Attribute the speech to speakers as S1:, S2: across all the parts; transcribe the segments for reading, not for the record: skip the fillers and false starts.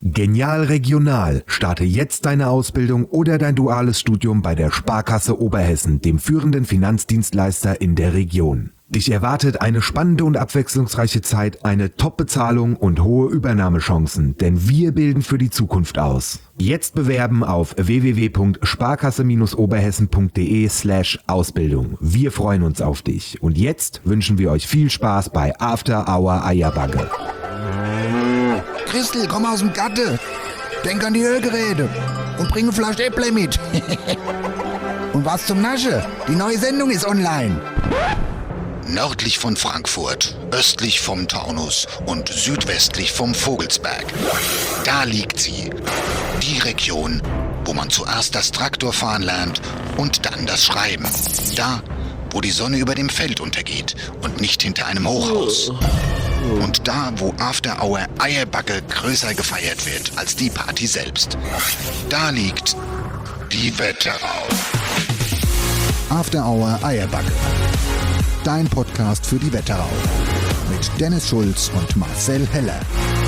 S1: Genial Regional. Starte jetzt deine Ausbildung oder dein duales Studium bei der Sparkasse Oberhessen, dem führenden Finanzdienstleister in der Region. Dich erwartet eine spannende und abwechslungsreiche Zeit, eine Top-Bezahlung und hohe Übernahmechancen, denn wir bilden für die Zukunft aus. Jetzt bewerben auf www.sparkasse-oberhessen.de/Ausbildung. Wir freuen uns auf dich. Und jetzt wünschen wir euch viel Spaß bei After Hour Eierbagge.
S2: Christel, komm aus dem Gatte. Denk an die Ölgeräte und bring eine Flasche Äpple mit. Und was zum Nasche? Die neue Sendung ist online. Nördlich von Frankfurt, östlich vom Taunus und südwestlich vom Vogelsberg. Da liegt sie. Die Region, wo man zuerst das Traktorfahren lernt und dann das Schreiben. Da, wo die Sonne über dem Feld untergeht und nicht hinter einem Hochhaus. Und da, wo After Hour Eierbagge größer gefeiert wird als die Party selbst. Da liegt die Wetterau. After Hour Eierbagge. Dein Podcast für die Wetterau. Mit Dennis Schulz und Marcel Heller.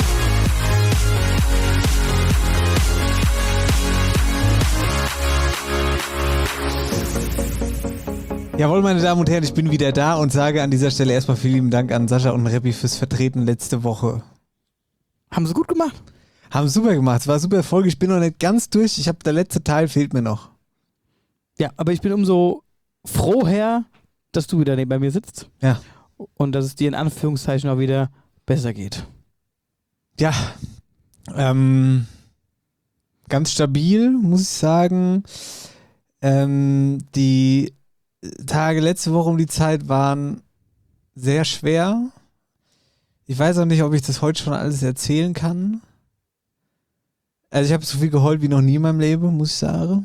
S3: Jawohl, meine Damen und Herren, ich bin wieder da und sage an dieser Stelle erstmal vielen lieben Dank an Sascha und Reppi fürs Vertreten letzte Woche.
S4: Haben sie gut gemacht?
S3: Haben super gemacht, es war super Folge, ich bin noch nicht ganz durch, der letzte Teil fehlt mir noch.
S4: Ja, aber ich bin umso froher, dass du wieder neben mir sitzt.
S3: Ja.
S4: Und dass es dir in Anführungszeichen auch wieder besser geht.
S3: Ja, ganz stabil, muss ich sagen. Die Tage letzte Woche um die Zeit waren sehr schwer. Ich weiß auch nicht, ob ich das heute schon alles erzählen kann. Also ich habe so viel geheult wie noch nie in meinem Leben, muss ich sagen.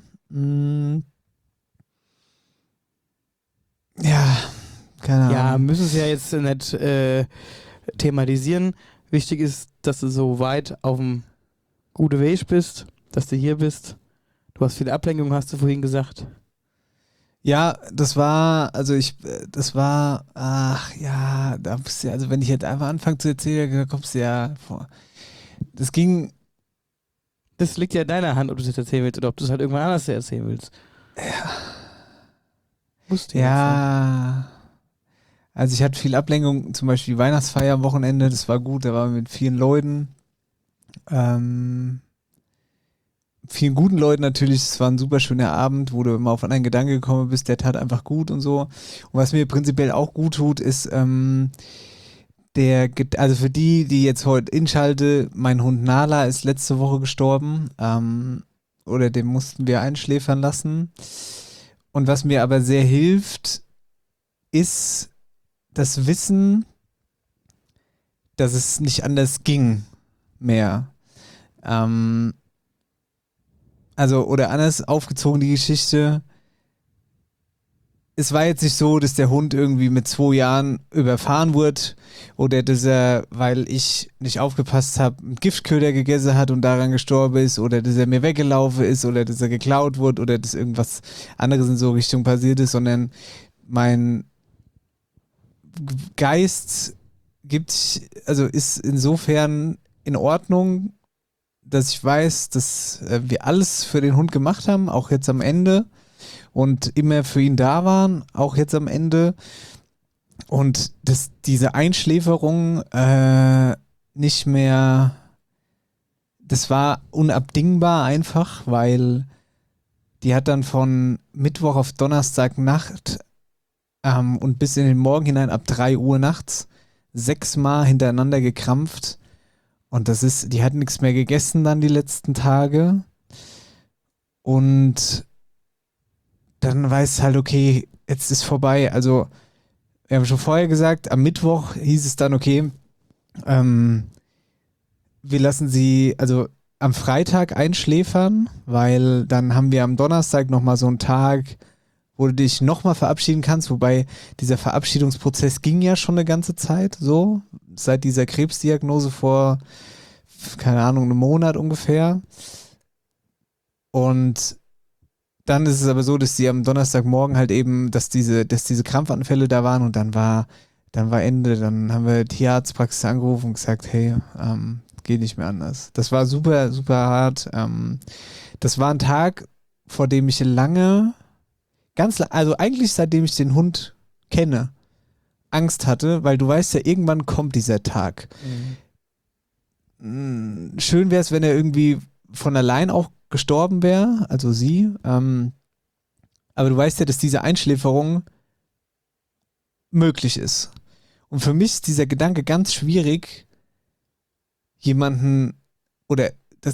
S3: Ja, keine Ahnung.
S4: Ja, müssen es ja jetzt nicht thematisieren. Wichtig ist, dass du so weit auf dem guten Weg bist, dass du hier bist. Du hast viele Ablenkungen, hast du vorhin gesagt.
S3: Ja, also wenn ich jetzt einfach anfange zu erzählen, dann kommst du ja vor. Das
S4: liegt ja in deiner Hand, ob du es jetzt erzählen willst oder ob du es halt irgendwann anders erzählen willst.
S3: Ja.
S4: Musst du
S3: ja. Also ich hatte viel Ablenkung, zum Beispiel die Weihnachtsfeier am Wochenende, das war gut, da waren wir mit vielen Leuten. Vielen guten Leuten natürlich, es war ein super schöner Abend, wo du immer auf einen Gedanke gekommen bist, der tat einfach gut und so. Und was mir prinzipiell auch gut tut, ist also für die jetzt heute inschalte, mein Hund Nala ist letzte Woche gestorben, oder den mussten wir einschläfern lassen. Und was mir aber sehr hilft, ist das Wissen, dass es nicht anders ging mehr. Oder anders aufgezogen die Geschichte. Es war jetzt nicht so, dass der Hund irgendwie mit 2 Jahren überfahren wurde oder dass er, weil ich nicht aufgepasst habe, einen Giftköder gegessen hat und daran gestorben ist oder dass er mir weggelaufen ist oder dass er geklaut wurde oder dass irgendwas anderes in so Richtung passiert ist, sondern mein Geist ist insofern in Ordnung, dass ich weiß, dass wir alles für den Hund gemacht haben, auch jetzt am Ende und immer für ihn da waren, auch jetzt am Ende und dass diese Einschläferung nicht mehr, das war unabdingbar einfach, weil die hat dann von Mittwoch auf Donnerstagnacht und bis in den Morgen hinein ab 3 Uhr nachts 6 Mal hintereinander gekrampft. Und die hat nichts mehr gegessen dann die letzten Tage. Und dann weiß halt, okay, jetzt ist vorbei. Also, wir haben schon vorher gesagt, am Mittwoch hieß es dann, okay, wir lassen sie, also am Freitag einschläfern, weil dann haben wir am Donnerstag nochmal so einen Tag, wo du dich nochmal verabschieden kannst, wobei dieser Verabschiedungsprozess ging ja schon eine ganze Zeit, so, seit dieser Krebsdiagnose vor, keine Ahnung, einem Monat ungefähr. Und dann ist es aber so, dass sie am Donnerstagmorgen halt eben, dass diese Krampfanfälle da waren und dann war Ende, dann haben wir die Tierarztpraxis angerufen und gesagt, hey, geht nicht mehr anders. Das war super, super hart. Das war ein Tag, vor dem ich lange, also eigentlich seitdem ich den Hund kenne, Angst hatte, weil du weißt ja, irgendwann kommt dieser Tag. Schön wäre es, wenn er irgendwie von allein auch gestorben wäre, also sie. Aber du weißt ja, dass diese Einschläferung möglich ist. Und für mich ist dieser Gedanke ganz schwierig, jemanden oder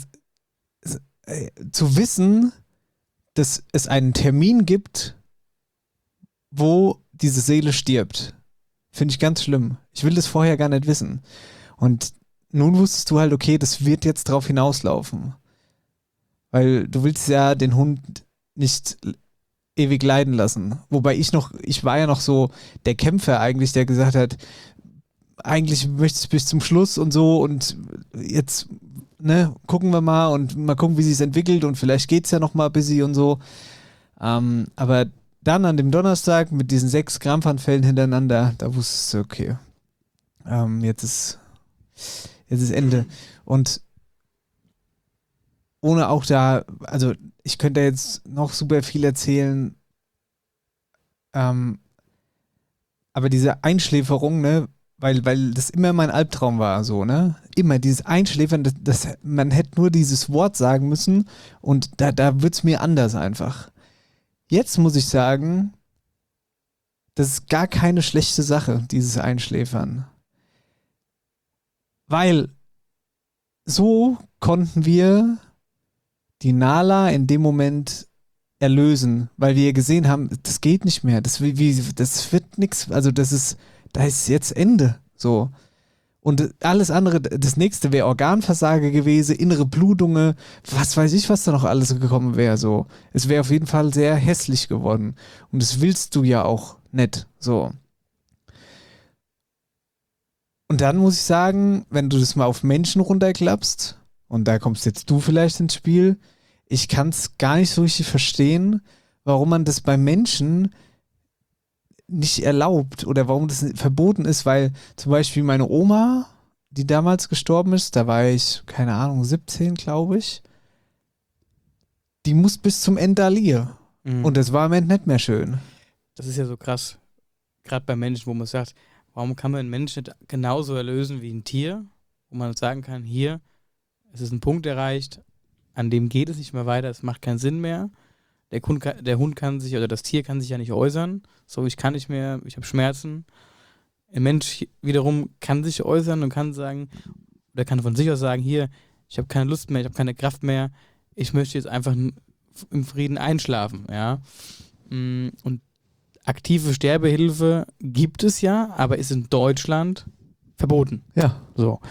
S3: zu wissen, dass es einen Termin gibt, wo diese Seele stirbt. Finde ich ganz schlimm. Ich will das vorher gar nicht wissen. Und nun wusstest du halt, okay, das wird jetzt drauf hinauslaufen. Weil du willst ja den Hund nicht ewig leiden lassen. Wobei ich war ja noch so der Kämpfer eigentlich, der gesagt hat, eigentlich möchte ich bis zum Schluss und so und jetzt, ne, gucken wir mal und mal gucken, wie sich es entwickelt und vielleicht geht es ja noch mal busy und so. Aber dann an dem Donnerstag mit diesen 6 Krampfanfällen hintereinander, da wusstest du, okay, jetzt ist Ende. Und ohne auch da, also ich könnte jetzt noch super viel erzählen, aber diese Einschläferung, ne, weil das immer mein Albtraum war, so, ne, immer dieses Einschläfern, man hätte nur dieses Wort sagen müssen und da wird es mir anders einfach. Jetzt muss ich sagen, das ist gar keine schlechte Sache, dieses Einschläfern. Weil so konnten wir die Nala in dem Moment erlösen, weil wir gesehen haben, das geht nicht mehr, das wird nichts, also da ist jetzt Ende, so. Und alles andere, das nächste wäre Organversage gewesen, innere Blutungen, was weiß ich, was da noch alles gekommen wäre, so. Es wäre auf jeden Fall sehr hässlich geworden. Und das willst du ja auch nicht, so. Und dann muss ich sagen, wenn du das mal auf Menschen runterklappst, und da kommst jetzt du vielleicht ins Spiel, ich kann es gar nicht so richtig verstehen, warum man das bei Menschen nicht erlaubt oder warum das verboten ist, weil zum Beispiel meine Oma, die damals gestorben ist, da war ich, keine Ahnung, 17, glaube ich, die muss bis zum Ende Alier. Und das war am Ende nicht mehr schön.
S4: Das ist ja so krass, gerade bei Menschen, wo man sagt, warum kann man einen Menschen nicht genauso erlösen wie ein Tier, wo man sagen kann, hier, es ist ein Punkt erreicht, an dem geht es nicht mehr weiter, es macht keinen Sinn mehr. Der Hund kann sich, oder das Tier kann sich ja nicht äußern, so, ich kann nicht mehr, ich habe Schmerzen. Ein Mensch wiederum kann sich äußern und kann sagen, oder kann von sich aus sagen, hier, ich habe keine Lust mehr, ich habe keine Kraft mehr, ich möchte jetzt einfach im Frieden einschlafen, ja. Und aktive Sterbehilfe gibt es ja, aber ist in Deutschland verboten.
S3: Ja.
S4: So.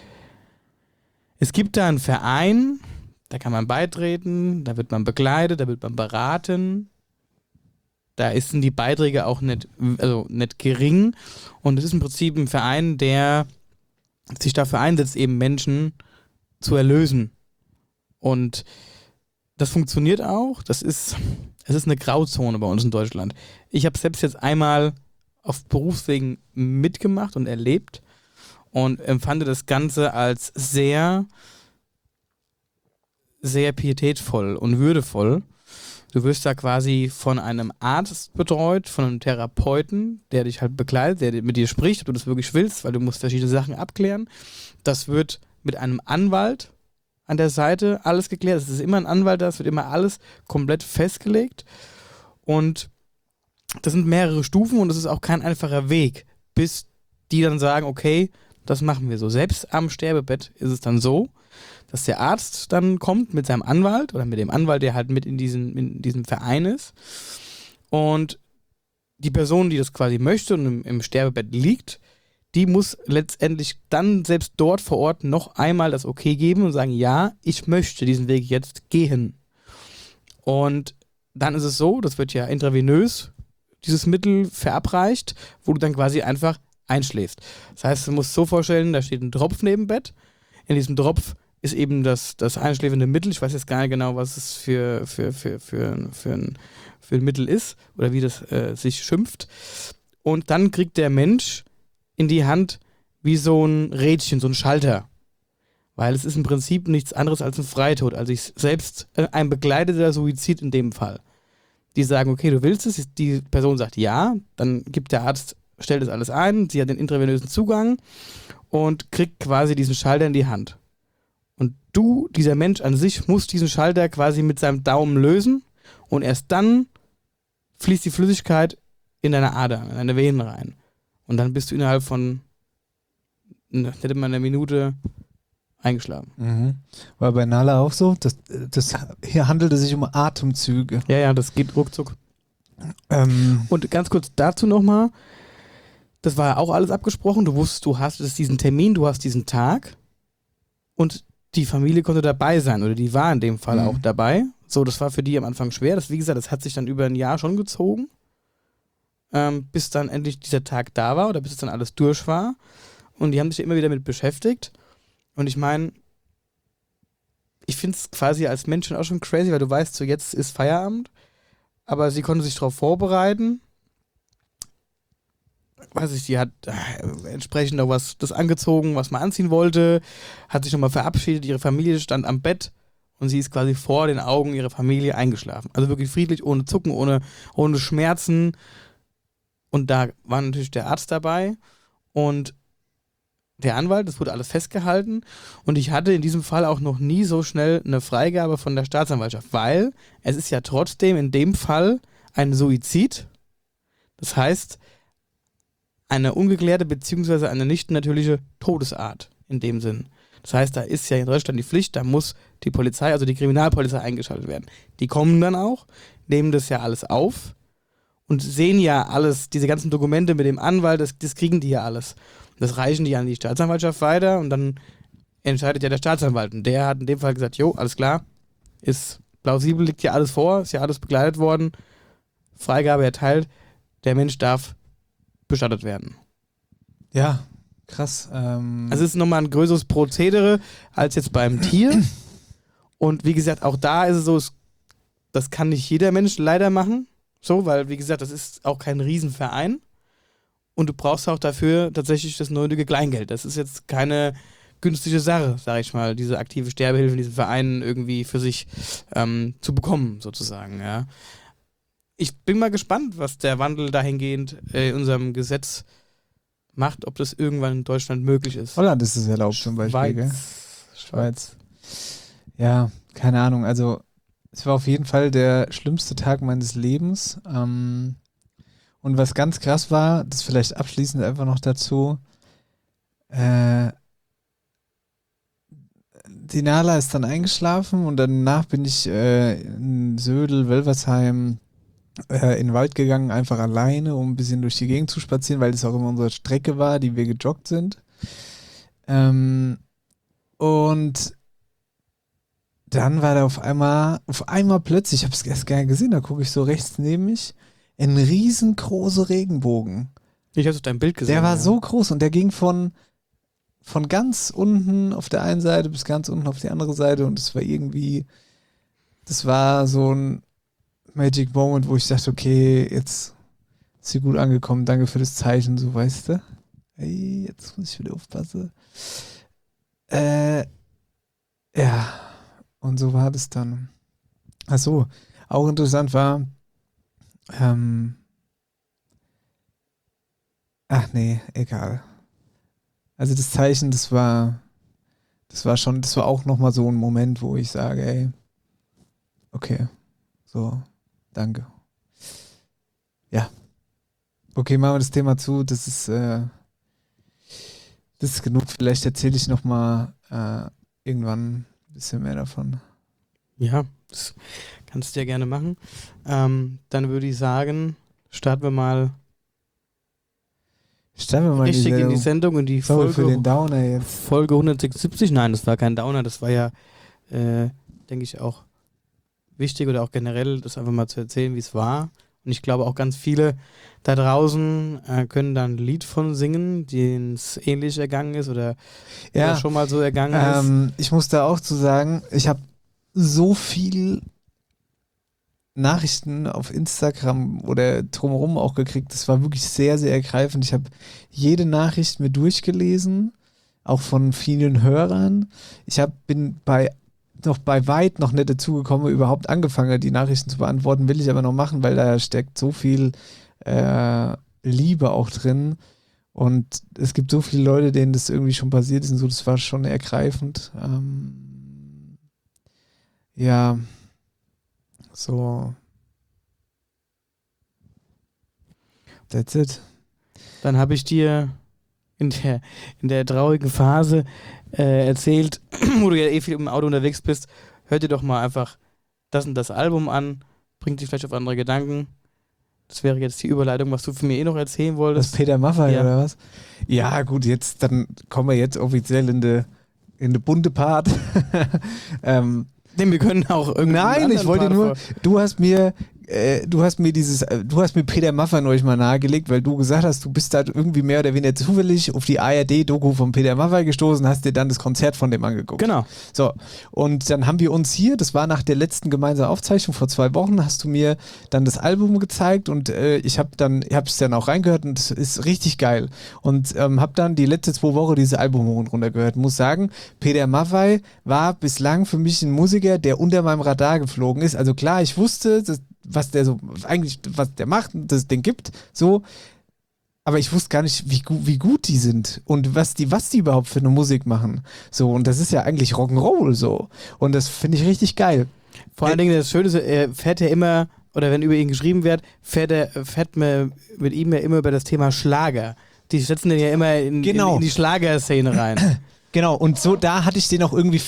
S4: Es gibt da einen Verein, da kann man beitreten, da wird man begleitet, da wird man beraten. Da sind die Beiträge auch nicht gering. Und es ist im Prinzip ein Verein, der sich dafür einsetzt, eben Menschen zu erlösen. Und das funktioniert auch. Es ist eine Grauzone bei uns in Deutschland. Ich habe selbst jetzt einmal auf Berufswegen mitgemacht und erlebt und empfand das Ganze als sehr, sehr pietätvoll und würdevoll. Du wirst da quasi von einem Arzt betreut, von einem Therapeuten, der dich halt begleitet, der mit dir spricht, ob du das wirklich willst, weil du musst verschiedene Sachen abklären. Das wird mit einem Anwalt an der Seite alles geklärt. Es ist immer ein Anwalt da, es wird immer alles komplett festgelegt. Und das sind mehrere Stufen und das ist auch kein einfacher Weg, bis die dann sagen, okay, das machen wir so. Selbst am Sterbebett ist es dann so, dass der Arzt dann kommt mit seinem Anwalt oder mit dem Anwalt, der halt mit in diesem Verein ist. Und die Person, die das quasi möchte und im Sterbebett liegt, die muss letztendlich dann selbst dort vor Ort noch einmal das Okay geben und sagen, ja, ich möchte diesen Weg jetzt gehen. Und dann ist es so, das wird ja intravenös, dieses Mittel verabreicht, wo du dann quasi einfach einschläfst. Das heißt, du musst so vorstellen, da steht ein Tropf neben dem Bett. In diesem Tropf ist eben das einschläfende Mittel. Ich weiß jetzt gar nicht genau, was es für ein Mittel ist oder wie das sich schimpft. Und dann kriegt der Mensch in die Hand wie so ein Rädchen, so ein Schalter. Weil es ist im Prinzip nichts anderes als ein Freitod, also ein begleiteter Suizid in dem Fall. Die sagen, okay, du willst es, die Person sagt ja, dann gibt der Arzt, stellt das alles ein, sie hat den intravenösen Zugang und kriegt quasi diesen Schalter in die Hand. Und dieser Mensch an sich, muss diesen Schalter quasi mit seinem Daumen lösen und erst dann fließt die Flüssigkeit in deine Ader, in deine Venen rein. Und dann bist du innerhalb von nicht mal einer Minute eingeschlafen.
S3: Mhm. War bei Nala auch so? Hier handelt es sich um Atemzüge.
S4: Ja, das geht ruckzuck. Und ganz kurz dazu nochmal, das war ja auch alles abgesprochen, du wusstest, du hast diesen Termin, du hast diesen Tag und die Familie konnte dabei sein oder die war in dem Fall auch dabei. So, das war für die am Anfang schwer. Wie gesagt, das hat sich dann über ein Jahr schon gezogen, bis dann endlich dieser Tag da war oder bis es dann alles durch war. Und die haben sich immer wieder damit beschäftigt. Und ich meine, ich finde es quasi als Mensch auch schon crazy, weil du weißt, so jetzt ist Feierabend, aber sie konnte sich darauf vorbereiten. Weiß ich, sie hat entsprechend noch das angezogen, was man anziehen wollte, hat sich nochmal verabschiedet, ihre Familie stand am Bett und sie ist quasi vor den Augen ihrer Familie eingeschlafen. Also wirklich friedlich, ohne Zucken, ohne Schmerzen. Und da war natürlich der Arzt dabei und der Anwalt, das wurde alles festgehalten und ich hatte in diesem Fall auch noch nie so schnell eine Freigabe von der Staatsanwaltschaft, weil es ist ja trotzdem in dem Fall ein Suizid. Das heißt, eine ungeklärte bzw. eine nicht natürliche Todesart in dem Sinn. Das heißt, da ist ja in Deutschland die Pflicht, da muss die Polizei, also die Kriminalpolizei eingeschaltet werden. Die kommen dann auch, nehmen das ja alles auf und sehen ja alles, diese ganzen Dokumente mit dem Anwalt, das kriegen die ja alles. Das reichen die an die Staatsanwaltschaft weiter und dann entscheidet ja der Staatsanwalt. Und der hat in dem Fall gesagt, jo, alles klar, ist plausibel, liegt ja alles vor, ist ja alles begleitet worden, Freigabe erteilt, der Mensch darf bestattet werden.
S3: Ja, krass.
S4: Also es ist nochmal ein größeres Prozedere als jetzt beim Tier. Und wie gesagt, auch da ist es so, das kann nicht jeder Mensch leider machen. So, weil wie gesagt, das ist auch kein Riesenverein. Und du brauchst auch dafür tatsächlich das nötige Kleingeld. Das ist jetzt keine günstige Sache, sag ich mal, diese aktive Sterbehilfe in diesen Vereinen irgendwie für sich zu bekommen, sozusagen. Ja. Ich bin mal gespannt, was der Wandel dahingehend in unserem Gesetz macht, ob das irgendwann in Deutschland möglich ist.
S3: Holland ist es erlaubt zum Beispiel, gell? Schweiz. Ja, keine Ahnung. Also es war auf jeden Fall der schlimmste Tag meines Lebens. Und was ganz krass war, das vielleicht abschließend einfach noch dazu, die Nala ist dann eingeschlafen und danach bin ich in Södel, Wölversheim in den Wald gegangen, einfach alleine, um ein bisschen durch die Gegend zu spazieren, weil das auch immer unsere Strecke war, die wir gejoggt sind. Und dann war da auf einmal plötzlich, ich habe es erst gar nicht gesehen, da gucke ich so rechts neben mich, ein riesengroßer Regenbogen.
S4: Ich habe dein Bild gesehen.
S3: Der war so groß und der ging von ganz unten auf der einen Seite bis ganz unten auf die andere Seite und es war irgendwie, das war so ein Magic Moment, wo ich dachte, okay, jetzt ist sie gut angekommen, danke für das Zeichen, so, weißt du? Hey, jetzt muss ich wieder aufpassen. Ja, und so war das dann. Achso, auch interessant war, ach nee, egal. Also das Zeichen, das war auch nochmal so ein Moment, wo ich sage, ey, okay, so, danke. Ja. Okay, machen wir das Thema zu, das ist genug. Vielleicht erzähle ich nochmal irgendwann ein bisschen mehr davon.
S4: Ja, das kannst du ja gerne machen. Dann würde ich sagen, starten wir mal richtig in die Sendung, in die Folge,
S3: für den Downer jetzt.
S4: Folge 176. Nein, das war kein Downer, das war ja, denke ich, auch wichtig oder auch generell, das einfach mal zu erzählen, wie es war. Und ich glaube auch ganz viele da draußen können da ein Lied von singen, denen es ähnlich ergangen ist oder schon mal so ergangen ist.
S3: Ich muss da auch zu sagen, ich habe so viel Nachrichten auf Instagram oder drumherum auch gekriegt. Das war wirklich sehr, sehr ergreifend. Ich habe jede Nachricht mir durchgelesen. auch von vielen Hörern. Ich bin bei weit noch nicht dazu gekommen, überhaupt angefangen, die Nachrichten zu beantworten, will ich aber noch machen, weil da steckt so viel Liebe auch drin und es gibt so viele Leute, denen das irgendwie schon passiert ist und so, das war schon ergreifend. Ja, so. That's it.
S4: Dann habe ich dir in der traurigen Phase erzählt, wo du ja eh viel im Auto unterwegs bist, hör dir doch mal einfach das und das Album an, bringt dich vielleicht auf andere Gedanken. Das wäre jetzt die Überleitung, was du von mir eh noch erzählen wolltest.
S3: Das Peter Maffay
S4: Ja.
S3: oder was? Ja, gut, dann kommen wir jetzt offiziell in de bunte Part.
S4: Nee, wir können auch irgendwie.
S3: Nein, ich wollte nur, du hast mir Peter Maffay neulich mal nahegelegt, weil du gesagt hast, du bist da irgendwie mehr oder weniger zufällig auf die ARD-Doku von Peter Maffay gestoßen, hast dir dann das Konzert von dem angeguckt.
S4: Genau.
S3: So, und dann haben wir uns hier, das war nach der letzten gemeinsamen Aufzeichnung vor 2 Wochen, hast du mir dann das Album gezeigt und ich habe es dann auch reingehört und es ist richtig geil. Und habe dann die letzten 2 Wochen dieses Album hoch und runter gehört. Muss sagen, Peter Maffay war bislang für mich ein Musiker, der unter meinem Radar geflogen ist. Also klar, ich wusste, was der macht, dass es den gibt, so. Aber ich wusste gar nicht, wie gut die sind und was die überhaupt für eine Musik machen. So, und das ist ja eigentlich Rock'n'Roll so. Und das finde ich richtig geil.
S4: Vor allen Dingen das Schöne ist, er fährt ja immer, oder wenn über ihn geschrieben wird, fährt man mit ihm ja immer über das Thema Schlager. Die setzen den ja immer in die Schlagerszene rein.
S3: Genau, und so, da hatte ich den auch irgendwie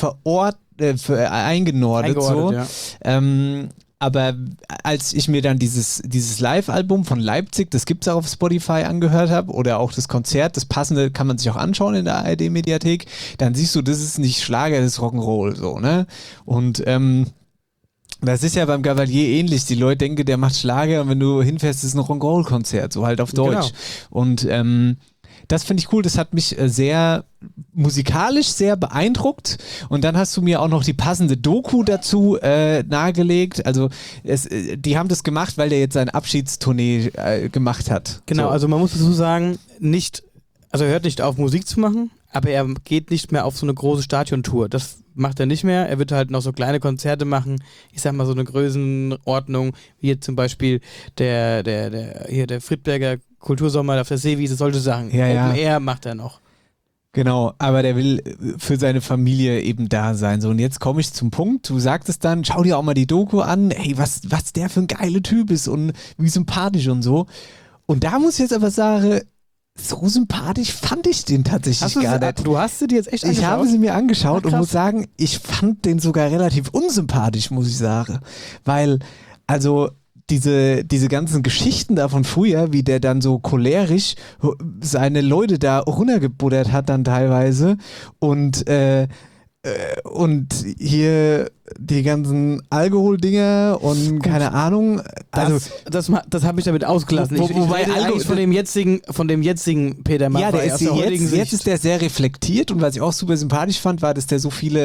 S3: eingenordet so.
S4: Ja.
S3: Aber als ich mir dann dieses Live-Album von Leipzig, das gibt es auch auf Spotify, angehört habe, oder auch das Konzert, das passende kann man sich auch anschauen in der ARD-Mediathek, dann siehst du, das ist nicht Schlager, das ist Rock'n'Roll, so, ne? Und das ist ja beim Gavalier ähnlich. Die Leute denken, der macht Schlager und wenn du hinfährst, ist es ein Rock'n'Roll-Konzert, so halt auf Deutsch.
S4: Genau.
S3: Und das finde ich cool, das hat mich musikalisch sehr beeindruckt und dann hast du mir auch noch die passende Doku dazu nahegelegt, also die haben das gemacht, weil der jetzt seine Abschiedstournee gemacht hat.
S4: Genau,
S3: so.
S4: also man muss dazu sagen, er hört nicht auf, Musik zu machen, aber er geht nicht mehr auf so eine große Stadiontour. Das macht er nicht mehr. Er wird halt noch so kleine Konzerte machen. Ich sag mal so eine Größenordnung, wie jetzt zum Beispiel der Friedberger Kultursommer auf der Seewiese, solche Sachen.
S3: Ja.
S4: Open Air macht er noch.
S3: Genau, aber der will für seine Familie eben da sein. So, und jetzt komme ich zum Punkt. Du sagtest dann, schau dir auch mal die Doku an. Hey, was der für ein geiler Typ ist und wie sympathisch und so. Und da muss ich jetzt aber sagen, so sympathisch fand ich den tatsächlich gar nicht.
S4: Du hast sie dir jetzt echt angeschaut?
S3: Ich habe sie mir angeschaut
S4: Ach,
S3: und muss sagen, ich fand den sogar relativ unsympathisch, muss ich sagen. Weil, also diese ganzen Geschichten da von früher, wie der dann so cholerisch seine Leute da runtergebuddert hat dann teilweise und hier die ganzen Alkoholdinger und keine Ahnung. Also
S4: das habe ich damit ausgelassen. Ich rede eigentlich von dem jetzigen Peter Maffay.
S3: Ja, der ist
S4: aus der heutigen
S3: jetzt
S4: Sicht.
S3: ist der sehr reflektiert und was ich auch super sympathisch fand, war, dass der so viele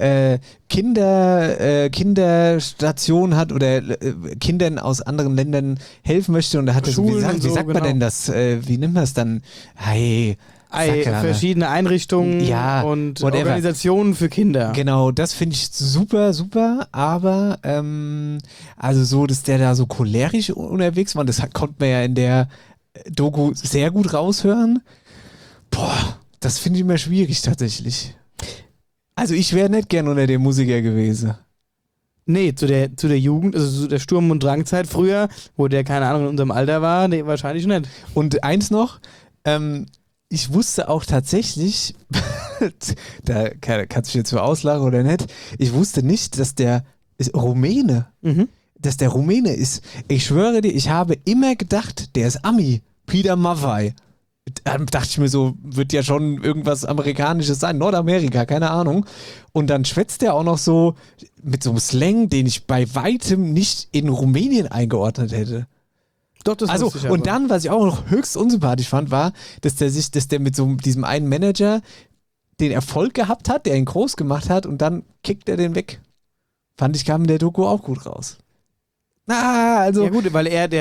S3: Kinderstationen hat oder Kindern aus anderen Ländern helfen möchte und da hat er so, wie sagt man denn das? Wie nennt man das dann? Hey,
S4: verschiedene Einrichtungen und
S3: whatever.
S4: Organisationen für Kinder.
S3: Genau, das finde ich super, super, aber also so, dass der da so cholerisch unterwegs war, das konnte man ja in der Doku sehr gut raushören. Boah, das finde ich immer schwierig tatsächlich. Also ich wäre nicht gern unter dem Musiker gewesen.
S4: Nee, zu der Jugend, also zu der Sturm- und Drangzeit früher, wo der, keine Ahnung, in unserem Alter war, nee, wahrscheinlich nicht.
S3: Und eins noch, ich wusste auch tatsächlich, da kannst du jetzt so auslachen oder nicht, ich wusste nicht, dass der ist Rumäne. Dass der Rumäne ist. Ich schwöre dir, ich habe immer gedacht, der ist Ami. Peter Maffay. Dann dachte ich mir so, wird ja schon irgendwas Amerikanisches sein, Nordamerika, keine Ahnung. Und dann schwätzt der auch noch so mit so einem Slang, den ich bei weitem nicht in Rumänien eingeordnet hätte.
S4: Doch, das
S3: also,
S4: ich
S3: und
S4: aber.
S3: dann, was ich auch noch höchst unsympathisch fand, war, dass der mit so diesem einen Manager den Erfolg gehabt hat, der ihn groß gemacht hat und dann kickt er den weg. Fand ich, kam in der Doku auch gut raus. Also.
S4: Ja gut, weil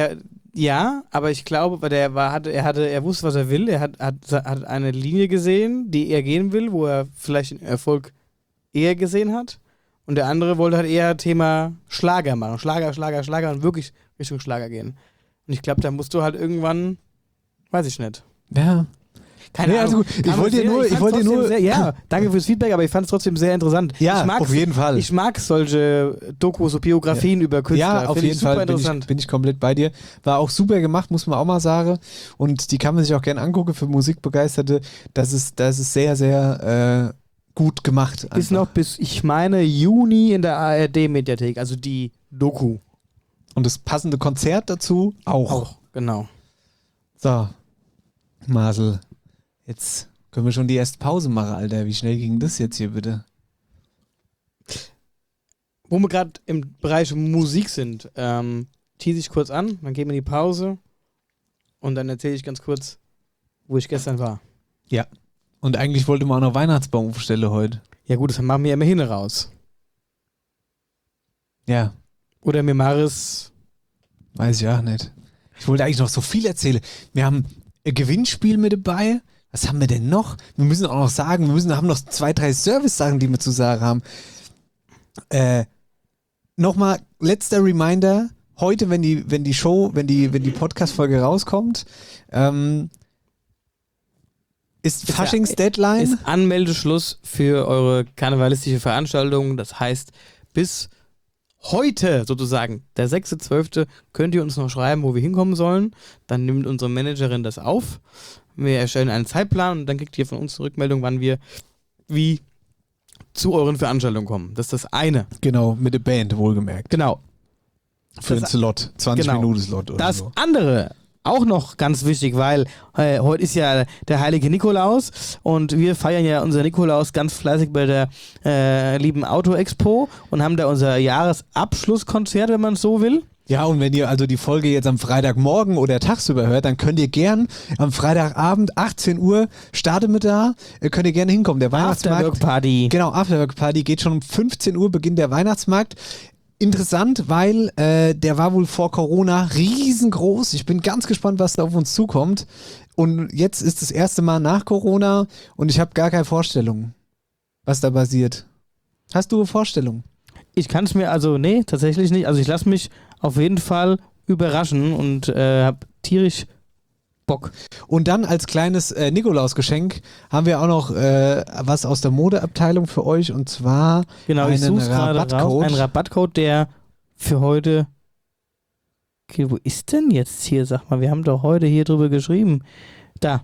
S4: Ja, aber ich glaube, weil er wusste, was er will. Er hat eine Linie gesehen, die er gehen will, wo er vielleicht den Erfolg eher gesehen hat. Und der andere wollte halt eher Thema Schlager machen. Schlager und wirklich Richtung Schlager gehen. Und ich glaube, da musst du halt irgendwann, weiß ich nicht.
S3: Ja.
S4: Keine Ahnung.
S3: Also gut. Ich wollte dir nur.
S4: Ja, danke fürs Feedback, aber ich fand es trotzdem sehr interessant.
S3: Ja, auf jeden Fall.
S4: Ich mag solche Dokus, so Biografien über Künstler.
S3: Ja, auf jeden Fall bin ich komplett bei dir. War auch super gemacht, muss man auch mal sagen. Und die kann man sich auch gerne angucken für Musikbegeisterte. Das ist sehr, sehr gut gemacht. Einfach.
S4: Ist noch bis, ich meine, Juni in der ARD-Mediathek, also die Doku.
S3: Und das passende Konzert dazu auch.
S4: Genau.
S3: So, Marcel. Jetzt können wir schon die erste Pause machen, Alter. Wie schnell ging das jetzt hier bitte?
S4: Wo wir gerade im Bereich Musik sind, tease ich kurz an, dann gehen wir in die Pause und dann erzähle ich ganz kurz, wo ich gestern war.
S3: Ja. Und eigentlich wollte man auch noch Weihnachtsbaum aufstellen heute.
S4: Ja gut, das machen wir immerhin raus.
S3: Ja.
S4: Oder wir machen es...
S3: Weiß ich auch nicht. Ich wollte eigentlich noch so viel erzählen. Wir haben ein Gewinnspiel mit dabei. Was haben wir denn noch? Wir müssen auch noch sagen, haben noch 2, 3 Service-Sachen, die wir zu sagen haben. Nochmal, letzter Reminder. Heute, wenn die Podcast-Folge rauskommt, ist Faschings-Deadline.
S4: Ist Anmeldeschluss für eure karnevalistische Veranstaltung. Das heißt, bis heute sozusagen, der 6.12., könnt ihr uns noch schreiben, wo wir hinkommen sollen. Dann nimmt unsere Managerin das auf. Wir erstellen einen Zeitplan und dann kriegt ihr von uns eine Rückmeldung, wann wir wie zu euren Veranstaltungen kommen. Das ist das eine.
S3: Genau, mit der Band, wohlgemerkt.
S4: Genau.
S3: Für den Slot, 20-Minuten-Slot oder
S4: das
S3: so.
S4: Das andere, auch noch ganz wichtig, weil heute ist ja der heilige Nikolaus und wir feiern ja unser Nikolaus ganz fleißig bei der lieben Auto-Expo und haben da unser Jahresabschlusskonzert, wenn man es so will.
S3: Ja, und wenn ihr also die Folge jetzt am Freitagmorgen oder tagsüber hört, dann könnt ihr gern am Freitagabend 18 Uhr starten mit da, könnt ihr gerne hinkommen. Der Weihnachtsmarkt.
S4: Afterwork-Party.
S3: Genau, Afterwork-Party geht schon um 15 Uhr, Beginn der Weihnachtsmarkt. Interessant, weil der war wohl vor Corona riesengroß. Ich bin ganz gespannt, was da auf uns zukommt. Und jetzt ist das erste Mal nach Corona und ich habe gar keine Vorstellung, was da passiert. Hast du eine Vorstellung?
S4: Ich kann es mir nee, tatsächlich nicht. Also ich lasse mich auf jeden Fall überraschen und habe tierisch Bock.
S3: Und dann als kleines Nikolausgeschenk haben wir auch noch was aus der Modeabteilung für euch und zwar einen Rabattcode.
S4: Ein Rabattcode, der für heute... Okay, wo ist denn jetzt hier? Sag mal, wir haben doch heute hier drüber geschrieben. Da.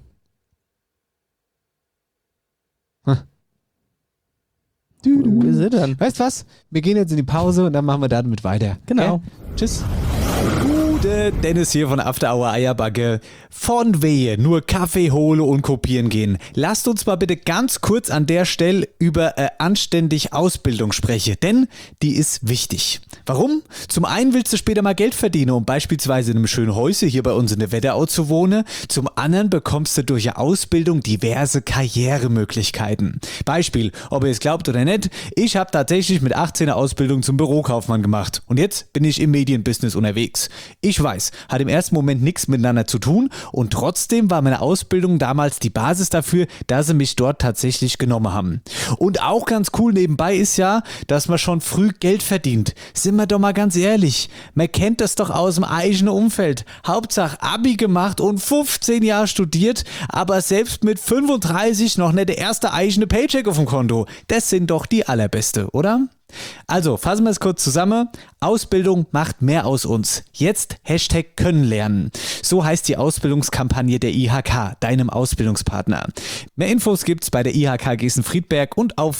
S4: Wo ist er dann?
S3: Weißt du was? Wir gehen jetzt in die Pause und dann machen wir damit weiter.
S4: Genau.
S3: Okay? Tschüss. Gute Dennis hier von After Hour Eierbacke. Von wehe, nur Kaffee hole und kopieren gehen. Lasst uns mal bitte ganz kurz an der Stelle über anständig Ausbildung sprechen, denn die ist wichtig. Warum? Zum einen willst du später mal Geld verdienen, um beispielsweise in einem schönen Häuschen hier bei uns in der Wetterau zu wohnen. Zum anderen bekommst du durch eine Ausbildung diverse Karrieremöglichkeiten. Beispiel, ob ihr es glaubt oder nicht, ich habe tatsächlich mit 18 eine Ausbildung zum Bürokaufmann gemacht und jetzt bin ich im Medienbusiness unterwegs. Ich weiß, hat im ersten Moment nichts miteinander zu tun und trotzdem war meine Ausbildung damals die Basis dafür, dass sie mich dort tatsächlich genommen haben. Und auch ganz cool nebenbei ist ja, dass man schon früh Geld verdient. Sind wir doch mal ganz ehrlich, man kennt das doch aus dem eigenen Umfeld. Hauptsache Abi gemacht und 15 Jahre studiert, aber selbst mit 35 noch nicht der erste eigene Paycheck auf dem Konto. Das sind doch die allerbeste, oder? Also, fassen wir es kurz zusammen. Ausbildung macht mehr aus uns. Jetzt Hashtag können lernen. So heißt die Ausbildungskampagne der IHK, deinem Ausbildungspartner. Mehr Infos gibt's bei der IHK Gießen-Friedberg und auf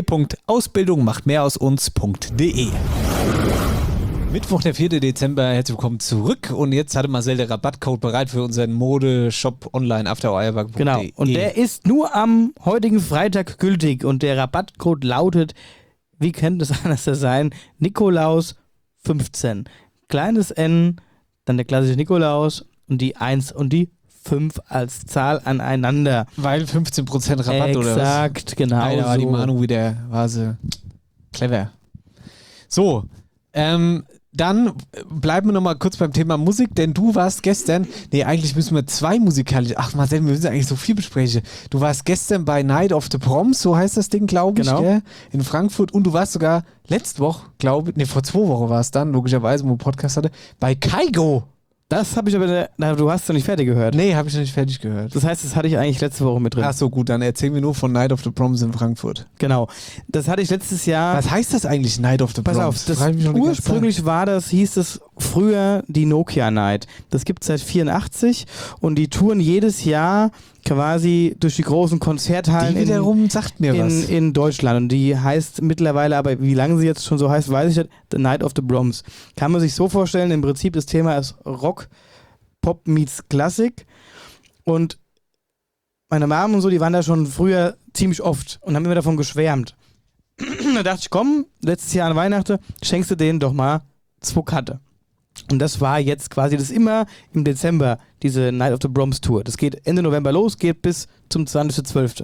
S3: www.ausbildungmachtmehrausuns.de. Mittwoch, der 4. Dezember, herzlich willkommen zurück und jetzt hatte Marcel den Rabattcode bereit für unseren Modeshop online aftereierbacke.de.
S4: Genau, und der ist nur am heutigen Freitag gültig und der Rabattcode lautet, wie könnte es anders sein, Nikolaus 15. Kleines N, dann der klassische Nikolaus und die 1 und die 5 als Zahl aneinander.
S3: Weil 15% Rabatt oder was?
S4: Exakt, genau.
S3: Alter, war die
S4: so.
S3: Mahnung wieder, war sie clever. So, Dann bleiben wir nochmal kurz beim Thema Musik, denn du warst gestern, eigentlich müssen wir 2 musikalische, Marcel, wir müssen eigentlich so viel besprechen. Du warst gestern bei Night of the Proms, so heißt das Ding, glaube ich,
S4: Genau.
S3: gell? In Frankfurt, und du warst sogar letzte Woche, vor 2 Wochen war es dann, logischerweise, wo wir Podcast hatte, bei Kaigo.
S4: Das habe ich aber, du hast es noch nicht fertig gehört.
S3: Nee, habe ich noch nicht fertig gehört.
S4: Das heißt, das hatte ich eigentlich letzte Woche mit drin.
S3: Ach so, gut, dann erzähl mir nur von Night of the Proms in Frankfurt.
S4: Genau. Das hatte ich letztes Jahr.
S3: Was heißt das eigentlich, Night of the Proms?
S4: Pass auf, das
S3: frag ich mich schon die ganze Zeit.
S4: ursprünglich hieß es früher die Nokia Night. Das gibt es seit 84 und die touren jedes Jahr quasi durch die großen Konzerthallen
S3: Die wiederum sagt mir was.
S4: in Deutschland. Und die heißt mittlerweile, aber wie lange sie jetzt schon so heißt, weiß ich nicht, The Night of the Proms. Kann man sich so vorstellen, im Prinzip das Thema ist Rock, Pop meets Klassik. Und meine Mom und so, die waren da schon früher ziemlich oft und haben immer davon geschwärmt. Da dachte ich, komm, letztes Jahr an Weihnachten schenkst du denen doch mal 2 Karte. Und das war jetzt quasi das immer im Dezember, diese Night of the Proms Tour. Das geht Ende November los, geht bis zum 20.12.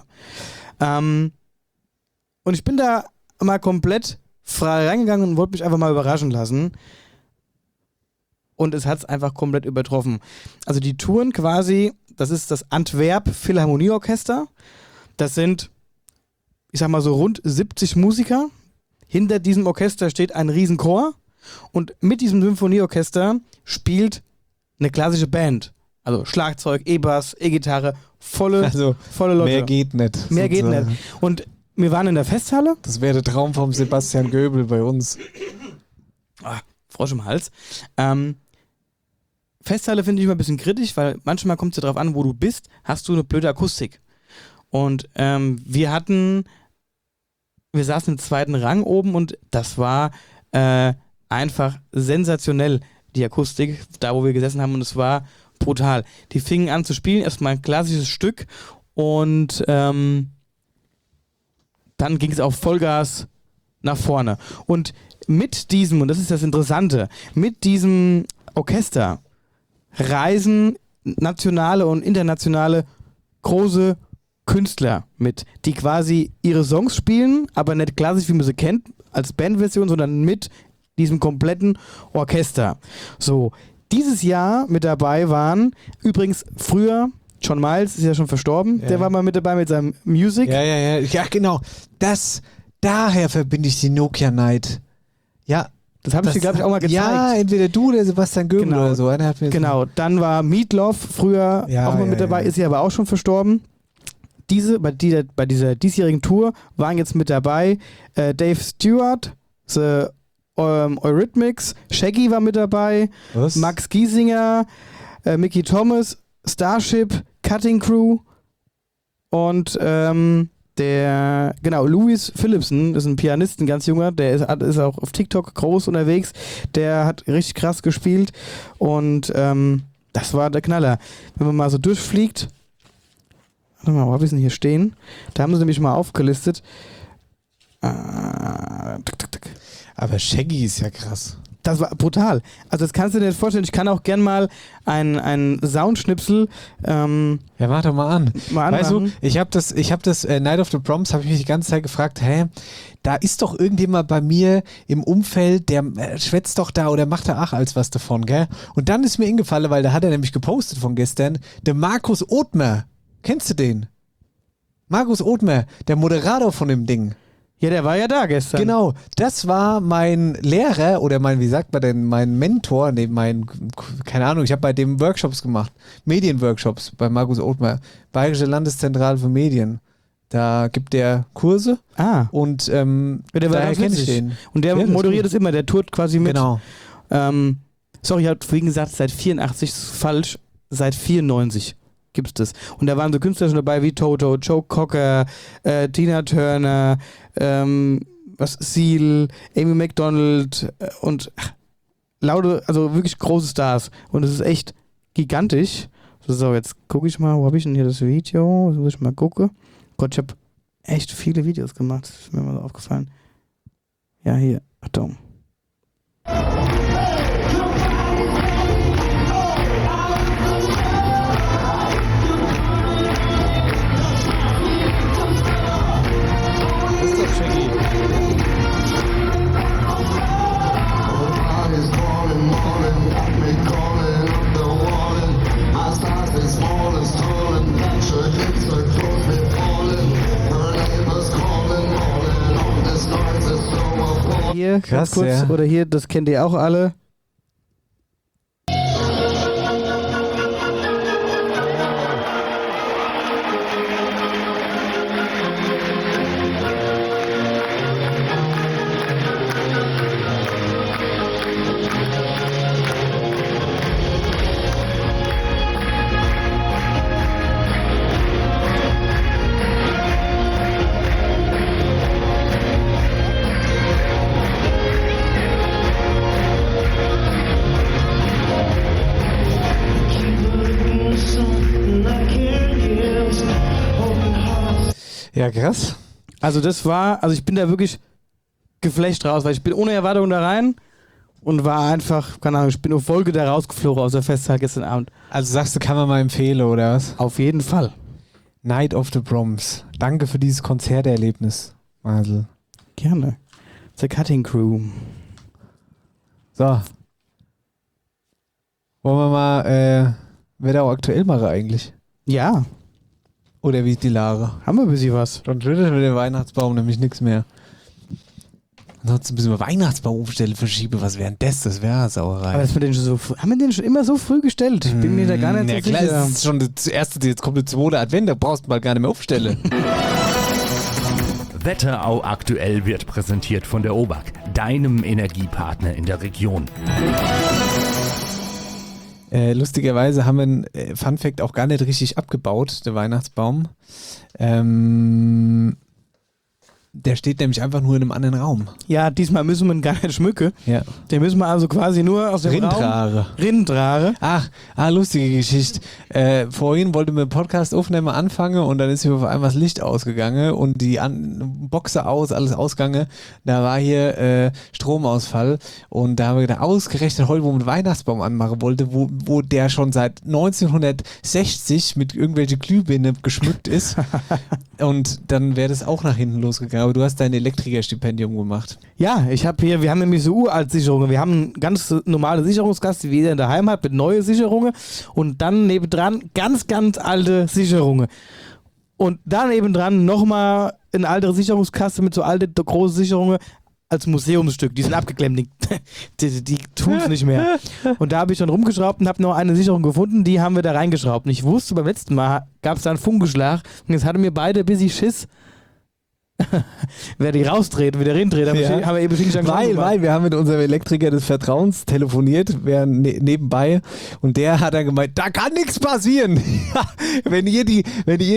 S4: Und ich bin da mal komplett frei reingegangen und wollte mich einfach mal überraschen lassen. Und es hat es einfach komplett übertroffen. Also die Touren quasi, das ist das Antwerp Philharmonieorchester. Das sind, ich sag mal so rund 70 Musiker. Hinter diesem Orchester steht ein Riesenchor. Und mit diesem Symphonieorchester spielt eine klassische Band. Also Schlagzeug, E-Bass, E-Gitarre, volle Leute.
S3: Mehr geht nicht.
S4: Mehr geht
S3: sozusagen.
S4: nicht. Und wir waren in der Festhalle.
S3: Das wäre der Traum vom Sebastian Göbel bei uns.
S4: Frosch im Hals. Festhalle finde ich immer ein bisschen kritisch, weil manchmal kommt es ja darauf an, wo du bist, hast du eine blöde Akustik. Und wir saßen im 2. Rang oben und das war einfach sensationell, die Akustik, da wo wir gesessen haben, und es war brutal. Die fingen an zu spielen, erstmal ein klassisches Stück und dann ging es auf Vollgas nach vorne. Und mit diesem, und das ist das Interessante, mit diesem Orchester reisen nationale und internationale große Künstler mit, die quasi ihre Songs spielen, aber nicht klassisch, wie man sie kennt, als Bandversion, sondern mit diesem kompletten Orchester. So, dieses Jahr mit dabei waren übrigens früher, John Miles ist ja schon verstorben, der war mal mit dabei mit seinem Music.
S3: Ja, genau. Daher verbinde ich die Nokia Night. Ja.
S4: Das habe ich dir, glaube ich, auch mal gezeigt.
S3: Ja, entweder du oder Sebastian Göbel oder so.
S4: Genau, dann war Meatloaf früher auch mal mit dabei, ist ja aber auch schon verstorben. Bei dieser diesjährigen Tour waren jetzt mit dabei Dave Stewart, The Eurythmics, Shaggy war mit dabei,
S3: Was?
S4: Max Giesinger, Mickey Thomas, Starship, Cutting Crew und Louis Philipson ist ein Pianist, ein ganz junger, der ist auch auf TikTok groß unterwegs, der hat richtig krass gespielt und das war der Knaller. Wenn man mal so durchfliegt, warte mal, wo habe ich denn hier stehen? Da haben sie nämlich mal aufgelistet.
S3: Aber Shaggy ist ja krass.
S4: Das war brutal. Also das kannst du dir nicht vorstellen. Ich kann auch gern mal ein Soundschnipsel
S3: Ja, mach doch mal an. Weißt du,
S4: anmachen.
S3: ich hab das Night of the Proms, habe ich mich die ganze Zeit gefragt, da ist doch irgendjemand bei mir im Umfeld, der schwätzt doch da oder macht da als was davon, gell? Und dann ist mir eingefallen, weil da hat er nämlich gepostet von gestern, der Markus Othmer. Kennst du den? Markus Othmer, der Moderator von dem Ding.
S4: Ja, der war ja da gestern.
S3: Genau, das war mein Lehrer oder mein Mentor, keine Ahnung, ich habe bei dem Workshops gemacht, Medienworkshops bei Markus Othmer, Bayerische Landeszentrale für Medien. Da gibt der Kurse und
S4: der war
S3: daher
S4: ganz
S3: kenne ich
S4: witzig.
S3: den.
S4: Und der
S3: Ja, das ist
S4: moderiert
S3: gut.
S4: es immer, der tourt quasi mit.
S3: Genau.
S4: Sorry, ich habe vorhin gesagt, seit 84, das ist falsch, seit 94 gibt's das. Und da waren so Künstler schon dabei wie Toto, Joe Cocker, Tina Turner, Seal, Amy McDonald und laute, also wirklich große Stars. Und es ist echt gigantisch. So, jetzt gucke ich mal, wo habe ich denn hier das Video? Das muss ich mal gucken. Gott, ich habe echt viele Videos gemacht. Das ist mir mal so aufgefallen. Ja, hier. Achtung.
S3: Das ist doch Shaggy.
S4: hier
S3: Krass,
S4: ganz kurz.
S3: ja.
S4: Oder hier, das kennt ihr auch alle.
S3: Ja, krass.
S4: Also ich bin da wirklich geflasht raus, weil ich bin ohne Erwartung da rein und war einfach, keine Ahnung, ich bin auf Wolke da rausgeflogen aus der Festsaal gestern Abend.
S3: Also sagst du, kann man mal empfehlen, oder was?
S4: Auf jeden Fall.
S3: Night of the Proms. Danke für dieses Konzerterlebnis, Marcel.
S4: Gerne. The Cutting Crew.
S3: So. Wollen wir mal Wetterau aktuell machen eigentlich?
S4: Ja,
S3: Oder wie ist die Lage?
S4: haben wir ein bisschen was.
S3: Dann wird mit dem Weihnachtsbaum nämlich nichts mehr. Ansonsten müssen wir Weihnachtsbaum umstellen, verschieben. Was wäre denn das? Das wäre eine Sauerei.
S4: Aber haben wir den schon immer so früh gestellt? Ich bin mir da gar nicht so
S3: klar,
S4: sicher.
S3: das ist schon das erste, jetzt kommt der zweite Advent, da brauchst du mal gar nicht mehr aufstellen.
S5: Wetterau aktuell wird präsentiert von der OBAK, deinem Energiepartner in der Region.
S3: Lustigerweise haben wir einen Funfact auch gar nicht richtig abgebaut, der Weihnachtsbaum. Der steht nämlich einfach nur in einem anderen Raum.
S4: Ja, diesmal müssen wir ihn gar nicht schmücken.
S3: Ja.
S4: Den müssen wir also quasi nur aus dem
S3: Rindrare.
S4: Raum... Rindrare.
S3: Ach, lustige Geschichte. Vorhin wollte mir Podcast aufnehmen anfangen und dann ist hier auf einmal das Licht ausgegangen und die Boxer aus, alles ausgegangen. Da war hier Stromausfall und da haben wir gedacht, ausgerechnet heute, wo man einen Weihnachtsbaum anmachen wollte, wo der schon seit 1960 mit irgendwelchen Glühbirnen geschmückt ist und dann wäre das auch nach hinten losgegangen. Aber du hast dein Elektrikerstipendium gemacht.
S4: Ja, wir haben nämlich so Uralt-Sicherungen. Wir haben eine ganz normale Sicherungskaste, wie jeder in der Heim hat, mit neuen Sicherungen und dann nebendran ganz, ganz alte Sicherungen. Und da nebendran nochmal eine alte Sicherungskaste mit so alte, große Sicherungen als Museumsstück. Die sind abgeklemmt, die tun es nicht mehr. Und da habe ich dann rumgeschraubt und habe noch eine Sicherung gefunden, die haben wir da reingeschraubt. Und ich wusste, beim letzten Mal gab es da einen Funkenschlag und jetzt hatten wir beide ein bisschen Schiss. Wer die rausdreht, wieder reindreht, haben wir eben schon
S3: Weil wir haben mit unserem Elektriker des Vertrauens telefoniert, nebenbei, und der hat dann gemeint, da kann nichts passieren. wenn ihr die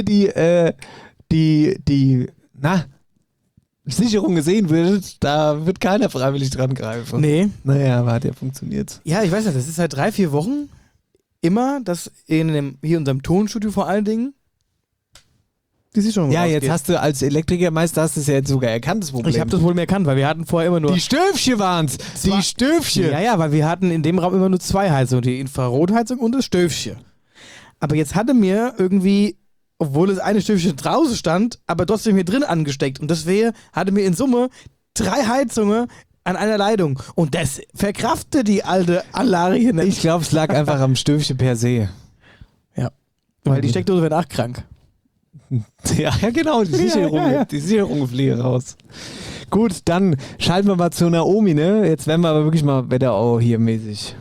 S3: Sicherung gesehen würdet, da wird keiner freiwillig dran greifen.
S4: Nee.
S3: Naja, aber hat ja funktioniert.
S4: Ja, ich weiß nicht, das ist seit 3-4 Wochen immer, dass hier in unserem Tonstudio vor allen Dingen die Sicherung
S3: Ja,
S4: rausgeht.
S3: jetzt hast du als Elektrikermeister hast du es ja jetzt sogar erkannt, das Problem.
S4: Ich habe das wohl mehr erkannt, weil wir hatten vorher immer nur...
S3: Die Stöfchen waren's! Die Stöfchen!
S4: Ja, weil wir hatten in dem Raum immer nur 2 Heizungen, die Infrarotheizung und das Stöfchen. Aber jetzt hatte mir irgendwie, obwohl das eine Stöfchen draußen stand, aber trotzdem hier drin angesteckt. Und deswegen hatte mir in Summe 3 Heizungen an einer Leitung. Und das verkraftet die alte Anlage hier nicht.
S3: Ich glaube, es lag einfach am Stöfchen per se.
S4: Ja, weil die Steckdose wird auch krank.
S3: Ja, genau, die Sicherung fliegt raus. Gut, dann schalten wir mal zu Naomi, ne? Jetzt werden wir aber wirklich mal Wetterau hier mäßig.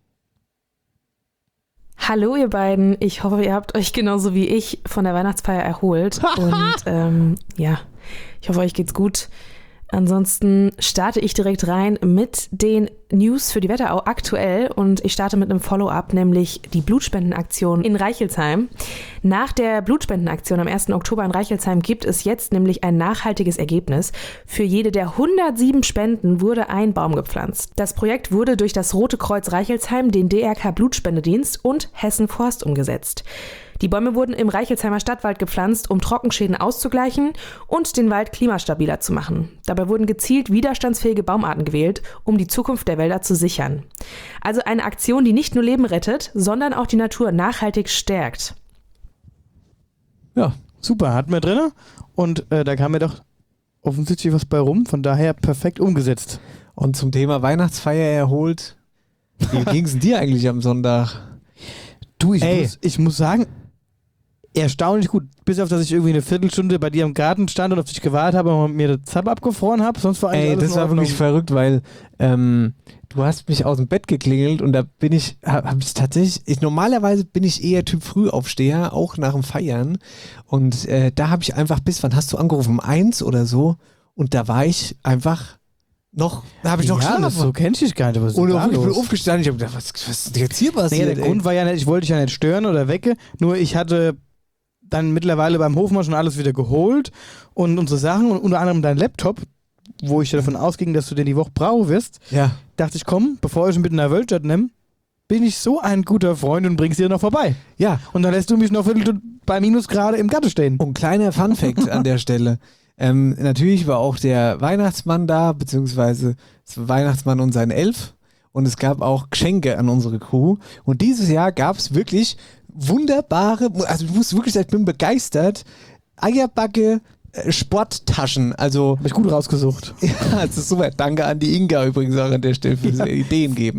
S6: Hallo ihr beiden, ich hoffe, ihr habt euch genauso wie ich von der Weihnachtsfeier erholt und ich hoffe, euch geht's gut. Ansonsten starte ich direkt rein mit den News für die Wetterau aktuell und ich starte mit einem Follow-up, nämlich die Blutspendenaktion in Reichelsheim. Nach der Blutspendenaktion am 1. Oktober in Reichelsheim gibt es jetzt nämlich ein nachhaltiges Ergebnis. Für jede der 107 Spenden wurde ein Baum gepflanzt. Das Projekt wurde durch das Rote Kreuz Reichelsheim, den DRK Blutspendedienst und Hessen Forst umgesetzt. Die Bäume wurden im Reichelsheimer Stadtwald gepflanzt, um Trockenschäden auszugleichen und den Wald klimastabiler zu machen. Dabei wurden gezielt widerstandsfähige Baumarten gewählt, um die Zukunft der Wälder zu sichern. Also eine Aktion, die nicht nur Leben rettet, sondern auch die Natur nachhaltig stärkt.
S4: Ja, super, hatten wir drin und da kam mir doch offensichtlich was bei rum, von daher perfekt umgesetzt.
S3: Und zum Thema Weihnachtsfeier erholt, wie ging es dir eigentlich am Sonntag?
S4: Du, ich muss sagen, erstaunlich gut. Bis auf, dass ich irgendwie eine Viertelstunde bei dir im Garten stand und auf dich gewartet habe und mir das Zap abgefroren habe. Sonst war eigentlich alles
S3: das
S4: in
S3: war
S4: Ordnung.
S3: wirklich verrückt, weil du hast mich aus dem Bett geklingelt und da bin ich, habe ich tatsächlich, normalerweise bin ich eher Typ Frühaufsteher, auch nach dem Feiern. Und da habe ich einfach, bis wann hast du angerufen? Um 1 oder so. Und da war ich einfach noch, da habe ich noch
S4: ja,
S3: geschlafen.
S4: so kenn ich dich gar nicht. Was ist
S3: Und
S4: da
S3: ich bin
S4: los?
S3: aufgestanden, ich habe gedacht, was ist jetzt hier passiert?
S4: Nee, der Grund war ja nicht, ich wollte dich ja nicht stören oder wecke, nur ich hatte dann mittlerweile beim Hofmann schon alles wieder geholt und unsere Sachen und unter anderem dein Laptop, wo ich davon ausging, dass du den die Woche brauchen wirst,
S3: Ja.
S4: dachte ich, komm, bevor ich ihn mit in der Weltstadt nehme, bin ich so ein guter Freund und bringst dir noch vorbei.
S3: Ja.
S4: Und dann lässt du mich noch bei Minusgrade im Gatte stehen.
S3: Und kleiner Funfact an der Stelle. Natürlich war auch der Weihnachtsmann da, beziehungsweise der Weihnachtsmann und sein Elf. Und es gab auch Geschenke an unsere Crew. Und dieses Jahr gab es wirklich wunderbare, also ich muss wirklich sagen, ich bin begeistert, Eierbacke, Sporttaschen. Also,
S4: Hab ich gut rausgesucht.
S3: ja, das ist super. Danke an die Inga übrigens auch an der Stelle für diese Ideen geben.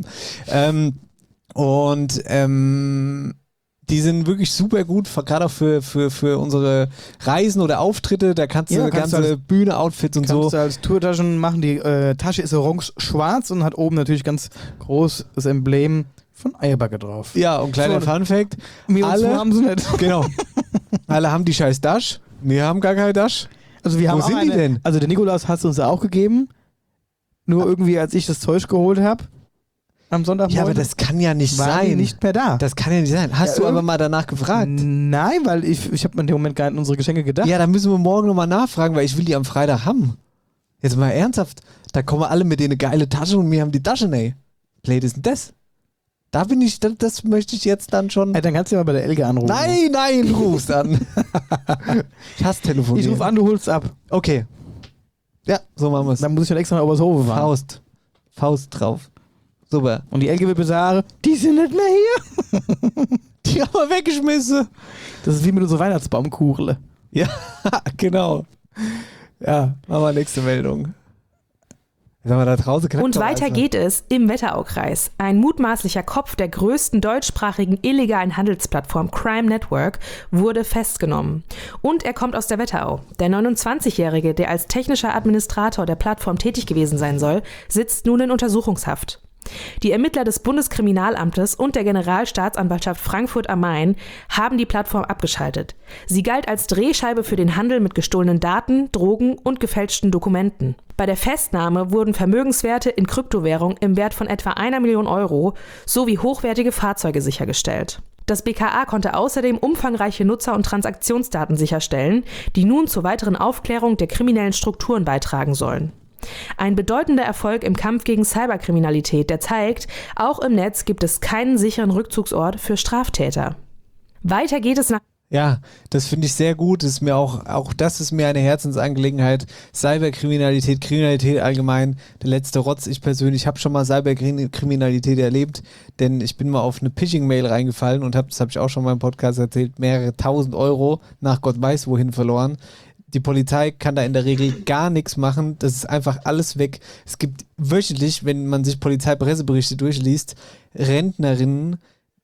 S3: Die sind wirklich super gut, gerade auch für unsere Reisen oder Auftritte. Da kannst du
S4: Ja,
S3: eine
S4: kannst
S3: ganze
S4: du als-
S3: Bühne, Outfits und so.
S4: Kannst du als Tourtaschen machen. Die Tasche ist orange-schwarz und hat oben natürlich ganz groß das Emblem von Eierbacke drauf.
S3: Ja, und kleiner
S4: So,
S3: Funfact.
S4: Wir
S3: alle-
S4: haben sie nicht.
S3: Genau. Alle haben die scheiß Dash. Wir haben gar keine Dash.
S4: Also wir haben
S3: Wo
S4: auch
S3: sind die
S4: eine,
S3: denn?
S4: Also der Nikolaus hat es uns auch gegeben. Nur irgendwie, als ich das Zeug geholt habe, am Sonntagmorgen,
S3: Ja, aber das kann ja nicht
S4: war die
S3: sein.
S4: nicht mehr da.
S3: Das kann ja nicht sein. Hast
S4: Ja,
S3: du aber mal danach gefragt?
S4: Nein, weil ich habe in dem Moment gar nicht an unsere Geschenke gedacht.
S3: Ja, dann müssen wir morgen nochmal nachfragen, weil ich will die am Freitag haben. Jetzt mal ernsthaft. Da kommen alle mit denen eine geile Tasche und wir haben die Tasche, ey. Blöd ist denn das? Da bin ich, das möchte ich jetzt dann schon.
S4: Dann kannst du ja mal bei der Elke anrufen.
S3: Nein, du rufst an. Ich hasse telefonieren.
S4: Ich rufe an, du holst ab.
S3: Okay. Ja, so machen wir es.
S4: Dann muss ich dann extra nach Obershove fahren.
S3: Faust drauf. Super.
S4: Und die Elke wird mir sagen, die sind nicht mehr hier.
S3: Die haben wir weggeschmissen.
S4: Das ist wie mit unserer Weihnachtsbaumkuchle.
S3: Ja, genau. Ja, machen wir nächste Meldung. Sagen wir da draußen knackt
S6: Und
S3: doch
S6: weiter
S3: einfach.
S6: geht es im Wetteraukreis. Ein mutmaßlicher Kopf der größten deutschsprachigen illegalen Handelsplattform Crime Network wurde festgenommen. Und er kommt aus der Wetterau. Der 29-Jährige, der als technischer Administrator der Plattform tätig gewesen sein soll, sitzt nun in Untersuchungshaft. Die Ermittler des Bundeskriminalamtes und der Generalstaatsanwaltschaft Frankfurt am Main haben die Plattform abgeschaltet. Sie galt als Drehscheibe für den Handel mit gestohlenen Daten, Drogen und gefälschten Dokumenten. Bei der Festnahme wurden Vermögenswerte in Kryptowährung im Wert von etwa 1 Million Euro sowie hochwertige Fahrzeuge sichergestellt. Das BKA konnte außerdem umfangreiche Nutzer- und Transaktionsdaten sicherstellen, die nun zur weiteren Aufklärung der kriminellen Strukturen beitragen sollen. Ein bedeutender Erfolg im Kampf gegen Cyberkriminalität, der zeigt, auch im Netz gibt es keinen sicheren Rückzugsort für Straftäter. Weiter geht es nach
S3: Ja, das finde ich sehr gut. Das ist mir auch das ist mir eine Herzensangelegenheit. Cyberkriminalität, Kriminalität allgemein, der letzte Rotz. Ich persönlich habe schon mal Cyberkriminalität erlebt, denn ich bin mal auf eine Phishing-Mail reingefallen und das habe ich auch schon mal im Podcast erzählt, mehrere tausend Euro nach Gott weiß wohin verloren. Die Polizei kann da in der Regel gar nichts machen. Das ist einfach alles weg. Es gibt wöchentlich, wenn man sich Polizeipresseberichte durchliest, Rentnerinnen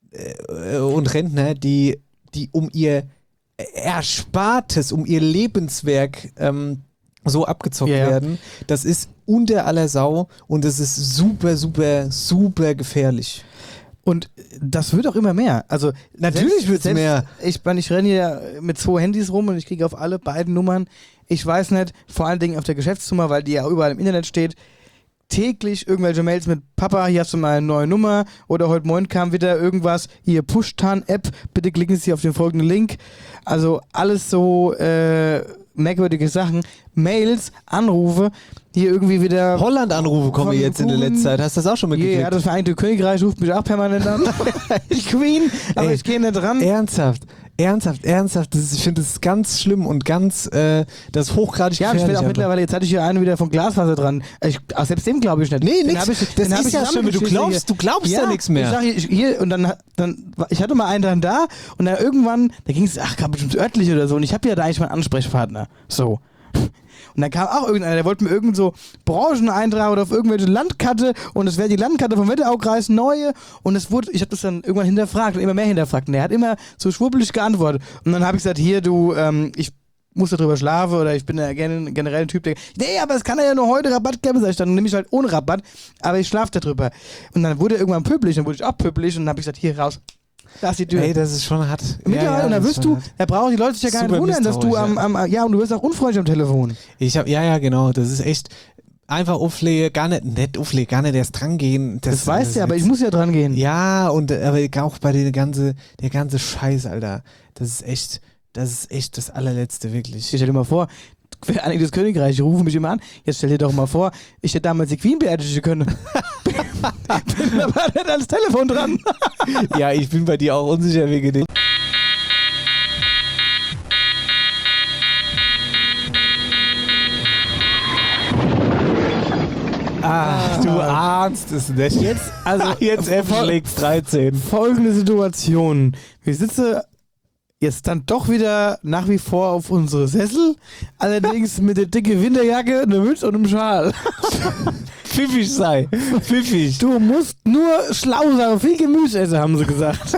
S3: und Rentner, die um ihr Erspartes, um ihr Lebenswerk so abgezockt
S4: Ja, ja.
S3: werden. Das ist unter aller Sau und es ist super, super, super gefährlich.
S4: Und das wird auch immer mehr. Also
S3: Natürlich wird's
S4: selbst-
S3: mehr.
S4: Ich renne hier mit 2 Handys rum und ich kriege auf alle beiden Nummern, ich weiß nicht, vor allen Dingen auf der Geschäftsnummer, weil die ja überall im Internet steht, täglich irgendwelche Mails mit Papa, hier hast du mal eine neue Nummer oder heute Morgen kam wieder irgendwas, hier Push-Tan-App, bitte klicken Sie auf den folgenden Link. Also alles so merkwürdige Sachen. Mails, Anrufe, hier irgendwie wieder...
S3: Holland-Anrufe kommen
S4: Von
S3: jetzt in der
S4: guten-
S3: letzten Zeit. Hast du das auch schon mitgekriegt?
S4: Ja, das Vereinigte Königreich ruft mich auch permanent an. Die Queen, aber
S3: Ey,
S4: ich gehe nicht dran.
S3: Ernsthaft. Ich finde das ganz schlimm und ganz, das ist hochgradig
S4: Ja, ich
S3: gefährlich.
S4: will auch
S3: einfach.
S4: mittlerweile, jetzt hatte ich hier einen wieder von Glasfaser dran. Auch selbst dem glaube ich nicht.
S3: Nee,
S4: Den
S3: nix.
S4: hab ich-
S3: Das
S4: den hab
S3: ist
S4: ich
S3: ja schlimm. Du
S4: zusammengeschissen
S3: glaubst ja nichts mehr.
S4: Ich sag hier und dann, ich hatte mal einen dann da und dann irgendwann, da ging es, kam bestimmt örtlich oder so und ich habe ja da eigentlich mal einen Ansprechpartner. So. Und dann kam auch irgendeiner, der wollte mir irgend so Brancheneintrag oder auf irgendwelche Landkarte und es wäre die Landkarte vom Wetteraukreis neue und es wurde, ich habe das dann irgendwann hinterfragt und immer mehr hinterfragt und der hat immer so schwurbelig geantwortet und dann habe ich gesagt, hier du, ich muss da drüber schlafen oder ich bin ja generell ein Typ, der, nee, aber es kann ja nur heute Rabatt geben, sag ich, dann nehme ich halt ohne Rabatt, aber ich schlafe da drüber. Und dann wurde er irgendwann pöbelig, dann wurde ich auch pöbelig und dann habe ich gesagt, hier raus, da ist die Tür.
S3: Ey, das ist schon hart.
S4: Und dann wirst du, da brauchen die Leute sich ja gar nicht wundern, dass du ja, und du wirst auch unfreundlich am Telefon.
S3: Ja, genau, das ist echt einfach auflegen, gar nicht erst dran gehen.
S4: Das weißt du, aber ich muss ja dran gehen.
S3: Ja, aber auch bei der ganze Scheiß, Alter, das ist echt das allerletzte, wirklich.
S4: Stell dir mal vor, Vereinigtes Königreich, rufen mich immer an. Jetzt stell dir doch mal vor, ich hätte damals die Queen beerdigen können. Bin aber nicht ans Telefon dran.
S3: Ja, ich bin bei dir auch unsicher wegen dem. Ach, du ahnst es nicht. Jetzt F-Schlägs 13.
S4: Folgende Situation. Wir sitzen jetzt dann doch wieder nach wie vor auf unsere Sessel, allerdings mit der dicke Winterjacke, einer Mütze und einem Schal.
S3: Pfiffig sei. Pfiffig.
S4: Du musst nur schlau sein, viel Gemüse essen, haben sie gesagt.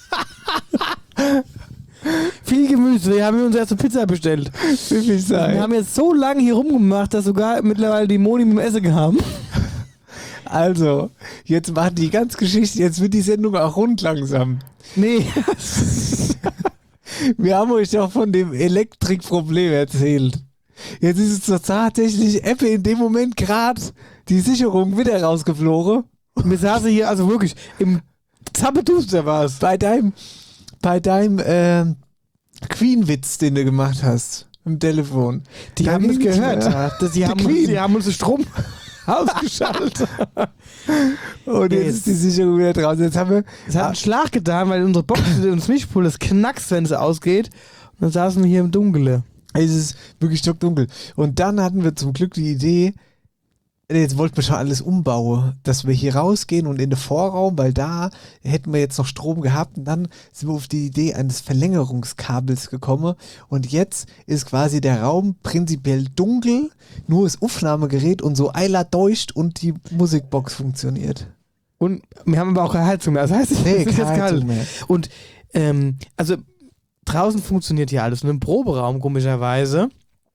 S4: Viel Gemüse, wir haben uns erst eine Pizza bestellt.
S3: Pfiffig sei.
S4: Wir haben jetzt so lange hier rumgemacht, dass sogar mittlerweile die Moni mit dem Essen haben.
S3: Also, jetzt machen die ganze Geschichte, jetzt wird die Sendung auch rund langsam.
S4: Nee.
S3: Wir haben euch doch von dem Elektrikproblem erzählt. Jetzt ist es doch tatsächlich Apple in dem Moment gerade die Sicherung wieder rausgeflogen.
S4: Und wir saßen hier, also wirklich, im Zappeduster war es.
S3: Bei deinem Queen-Witz, den du gemacht hast, im Telefon.
S4: Die haben es gehört. Die haben uns den Strom ausgeschaltet.
S3: Und jetzt ist die Sicherung wieder draußen. Jetzt haben wir.
S4: Es hat einen Schlag getan, weil unsere Box und das Mischpult, das knackst, wenn es ausgeht. Und dann saßen wir hier im Dunkeln.
S3: Es ist wirklich stockdunkel. Und dann hatten wir zum Glück die Idee, jetzt wollten wir schon alles umbauen, dass wir hier rausgehen und in den Vorraum, weil da hätten wir jetzt noch Strom gehabt und dann sind wir auf die Idee eines Verlängerungskabels gekommen und jetzt ist quasi der Raum prinzipiell dunkel, nur das Aufnahmegerät und so Eiler deucht und die Musikbox funktioniert.
S4: Und wir haben aber auch keine Heizung mehr, das heißt, es ist jetzt kalt.
S3: Mehr.
S4: Und also draußen funktioniert hier alles, nur im Proberaum komischerweise,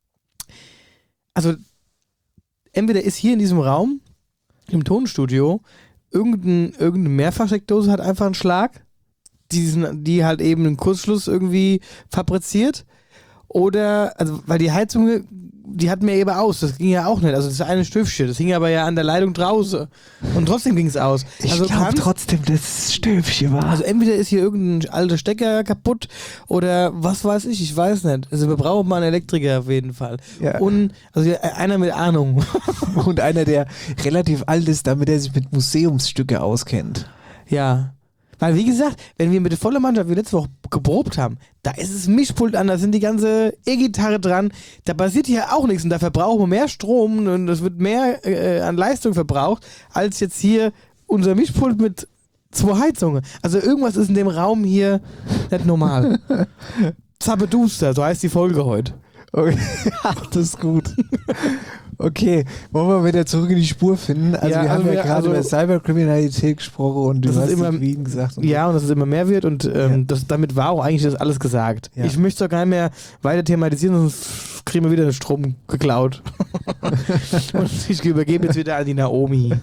S4: also entweder ist hier in diesem Raum, im Tonstudio, irgendeine Mehrfachsteckdose hat einfach einen Schlag, die halt eben einen Kurzschluss irgendwie fabriziert. Oder, also, weil die Heizung, die hatten wir eben aus, das ging ja auch nicht. Also das eine Stöfchen, das hing aber ja an der Leitung draußen. Und trotzdem ging es aus.
S3: Ich
S4: also
S3: glaube trotzdem, dass es Stöfchen war.
S4: Also entweder ist hier irgendein alter Stecker kaputt oder was weiß ich weiß nicht. Also wir brauchen mal einen Elektriker auf jeden Fall.
S3: Ja.
S4: Und also einer mit Ahnung.
S3: Und einer, der relativ alt ist, damit er sich mit Museumsstücke auskennt.
S4: Ja. Weil, wie gesagt, wenn wir mit der vollen Mannschaft wie letzte Woche geprobt haben, da ist das Mischpult an, da sind die ganze E-Gitarre dran, da passiert hier auch nichts und da verbrauchen wir mehr Strom und es wird mehr an Leistung verbraucht, als jetzt hier unser Mischpult mit 2 Heizungen. Also irgendwas ist in dem Raum hier nicht normal. Zappeduster, so heißt die Folge heute.
S3: Okay. Ach, das ist gut. Okay, wollen wir wieder zurück in die Spur finden? Also
S4: Ja,
S3: wir haben
S4: also
S3: ja gerade über Cyberkriminalität gesprochen und du
S4: Das ist
S3: hast
S4: immer-
S3: die Queen gesagt. Und
S4: Ja, und dass es immer mehr wird und damit war auch eigentlich das alles gesagt.
S3: Ja.
S4: Ich möchte es auch gar nicht mehr weiter thematisieren, sonst kriegen wir wieder den Strom geklaut. Und ich übergebe jetzt wieder an die Naomi.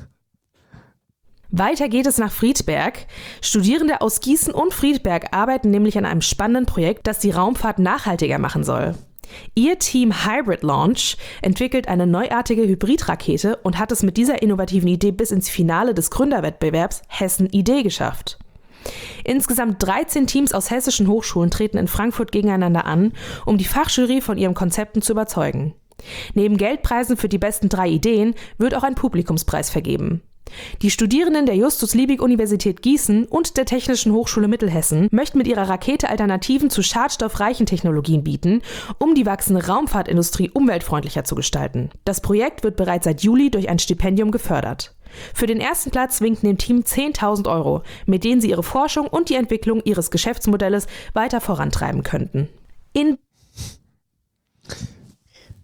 S6: Weiter geht es nach Friedberg. Studierende aus Gießen und Friedberg arbeiten nämlich an einem spannenden Projekt, das die Raumfahrt nachhaltiger machen soll. Ihr Team Hybrid Launch entwickelt eine neuartige Hybridrakete und hat es mit dieser innovativen Idee bis ins Finale des Gründerwettbewerbs Hessen Idee geschafft. Insgesamt 13 Teams aus hessischen Hochschulen treten in Frankfurt gegeneinander an, um die Fachjury von ihren Konzepten zu überzeugen. Neben Geldpreisen für die besten 3 Ideen wird auch ein Publikumspreis vergeben. Die Studierenden der Justus-Liebig-Universität Gießen und der Technischen Hochschule Mittelhessen möchten mit ihrer Rakete Alternativen zu schadstoffreichen Technologien bieten, um die wachsende Raumfahrtindustrie umweltfreundlicher zu gestalten. Das Projekt wird bereits seit Juli durch ein Stipendium gefördert. Für den ersten Platz winken dem Team 10.000 €, mit denen sie ihre Forschung und die Entwicklung ihres Geschäftsmodells weiter vorantreiben könnten.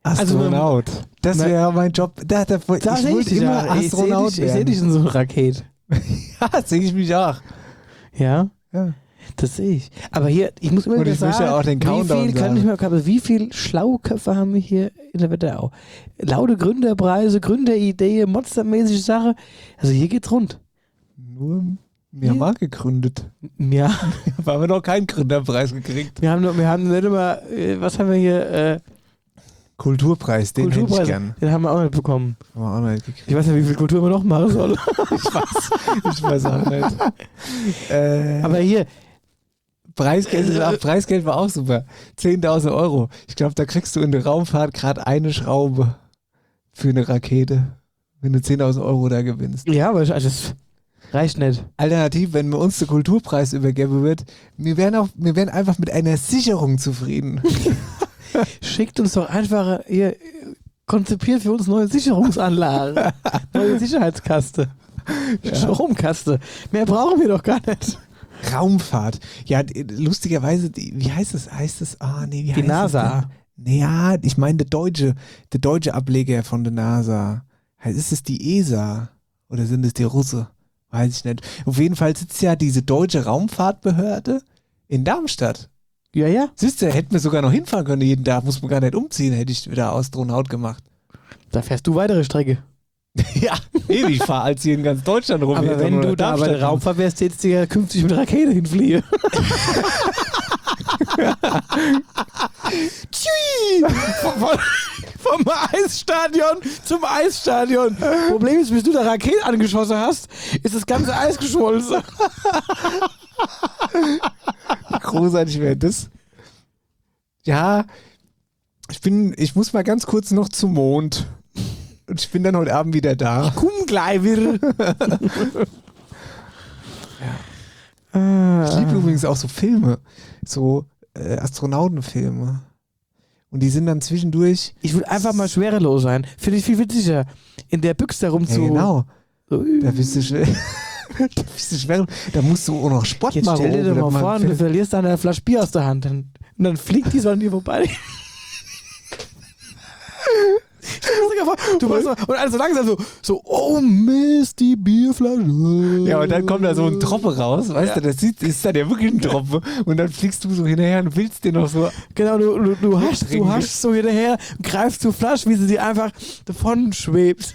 S3: Astronaut. Das wäre ja mein Job. Ich wollte immer Astronaut werden.
S4: Ich sehe dich in so einer Rakete.
S3: Ja, sehe ich mich auch.
S4: Ja?
S3: Ja.
S4: Das sehe ich. Aber hier, ich muss immer
S3: Und
S4: wieder
S3: ich möchte
S4: sagen,
S3: auch den Countdown sagen.
S4: wie viel schlaue Köpfe haben wir hier in der Wetterau? Laute Gründerpreise, Gründeridee, monstermäßige Sache. Also hier geht's rund.
S3: Nur, wir haben mal gegründet.
S4: Ja.
S3: Aber haben wir noch keinen Gründerpreis gekriegt.
S4: Wir haben nicht immer, was haben wir hier?
S3: Kulturpreis, den hätte ich gern.
S4: Den haben wir auch nicht bekommen.
S3: Haben wir auch noch nicht gekriegt.
S4: Ich weiß nicht, wie viel Kultur man noch machen soll.
S3: Ich weiß auch nicht.
S4: Aber hier,
S3: Preisgeld war auch super. 10.000 €. Ich glaube, da kriegst du in der Raumfahrt gerade eine Schraube für eine Rakete, wenn du 10.000 € da gewinnst.
S4: ja, aber das reicht nicht.
S3: Alternativ, wenn mir uns der Kulturpreis übergeben wird, wir wären einfach mit einer Sicherung zufrieden.
S4: Schickt uns doch einfach ihr konzipiert für uns neue Sicherungsanlagen. Neue Sicherheitskaste. Stromkaste. Mehr brauchen wir doch gar nicht.
S3: Raumfahrt. Ja, lustigerweise, wie heißt das?
S4: Die NASA.
S3: Naja, ich meine der deutsche Ableger von der NASA. Ist es die ESA? Oder sind es die Russen? Weiß ich nicht. Auf jeden Fall sitzt ja diese deutsche Raumfahrtbehörde in Darmstadt.
S4: Ja, ja.
S3: Siehst du, hätten wir sogar noch hinfahren können jeden Tag, muss man gar nicht umziehen, hätte ich wieder Astronaut gemacht.
S4: Da fährst du weitere Strecke.
S3: Ja, ich fahre als hier in ganz Deutschland rum.
S4: Aber wenn du da bei der Raumfahrt wärst, hättest du ja künftig mit Rakete hinfliegen. Vom Eisstadion zum Eisstadion. Problem ist, bis du da Rakete angeschossen hast, ist das ganze Eis geschmolzen.
S3: Großartig wäre das. Ja, ich muss mal ganz kurz noch zum Mond. Und ich bin dann heute Abend wieder da.
S4: Komm gleich wieder.
S3: Ich liebe übrigens auch so Filme, so Astronautenfilme. Und die sind dann zwischendurch.
S4: Ich will einfach mal schwerelos sein. Finde ich viel witziger. In der Büchse da
S3: Ja, genau. Da bist du schnell. Da musst du auch noch Sport
S4: Jetzt
S3: machen.
S4: stell dir doch mal vor, du verlierst dann eine Flasche Bier aus der Hand. Und dann fliegt die so an dir vorbei. Du machst so, und alles so langsam so, oh Mist, die Bierflasche.
S3: Ja, und dann kommt da so ein Tropfe raus, weißt du, das ist dann ja wirklich ein Tropfe. Und dann fliegst du so hinterher und willst den noch so.
S4: Genau, du hast so hinterher, greifst zur Flasche, wie sie dir einfach davon schwebt.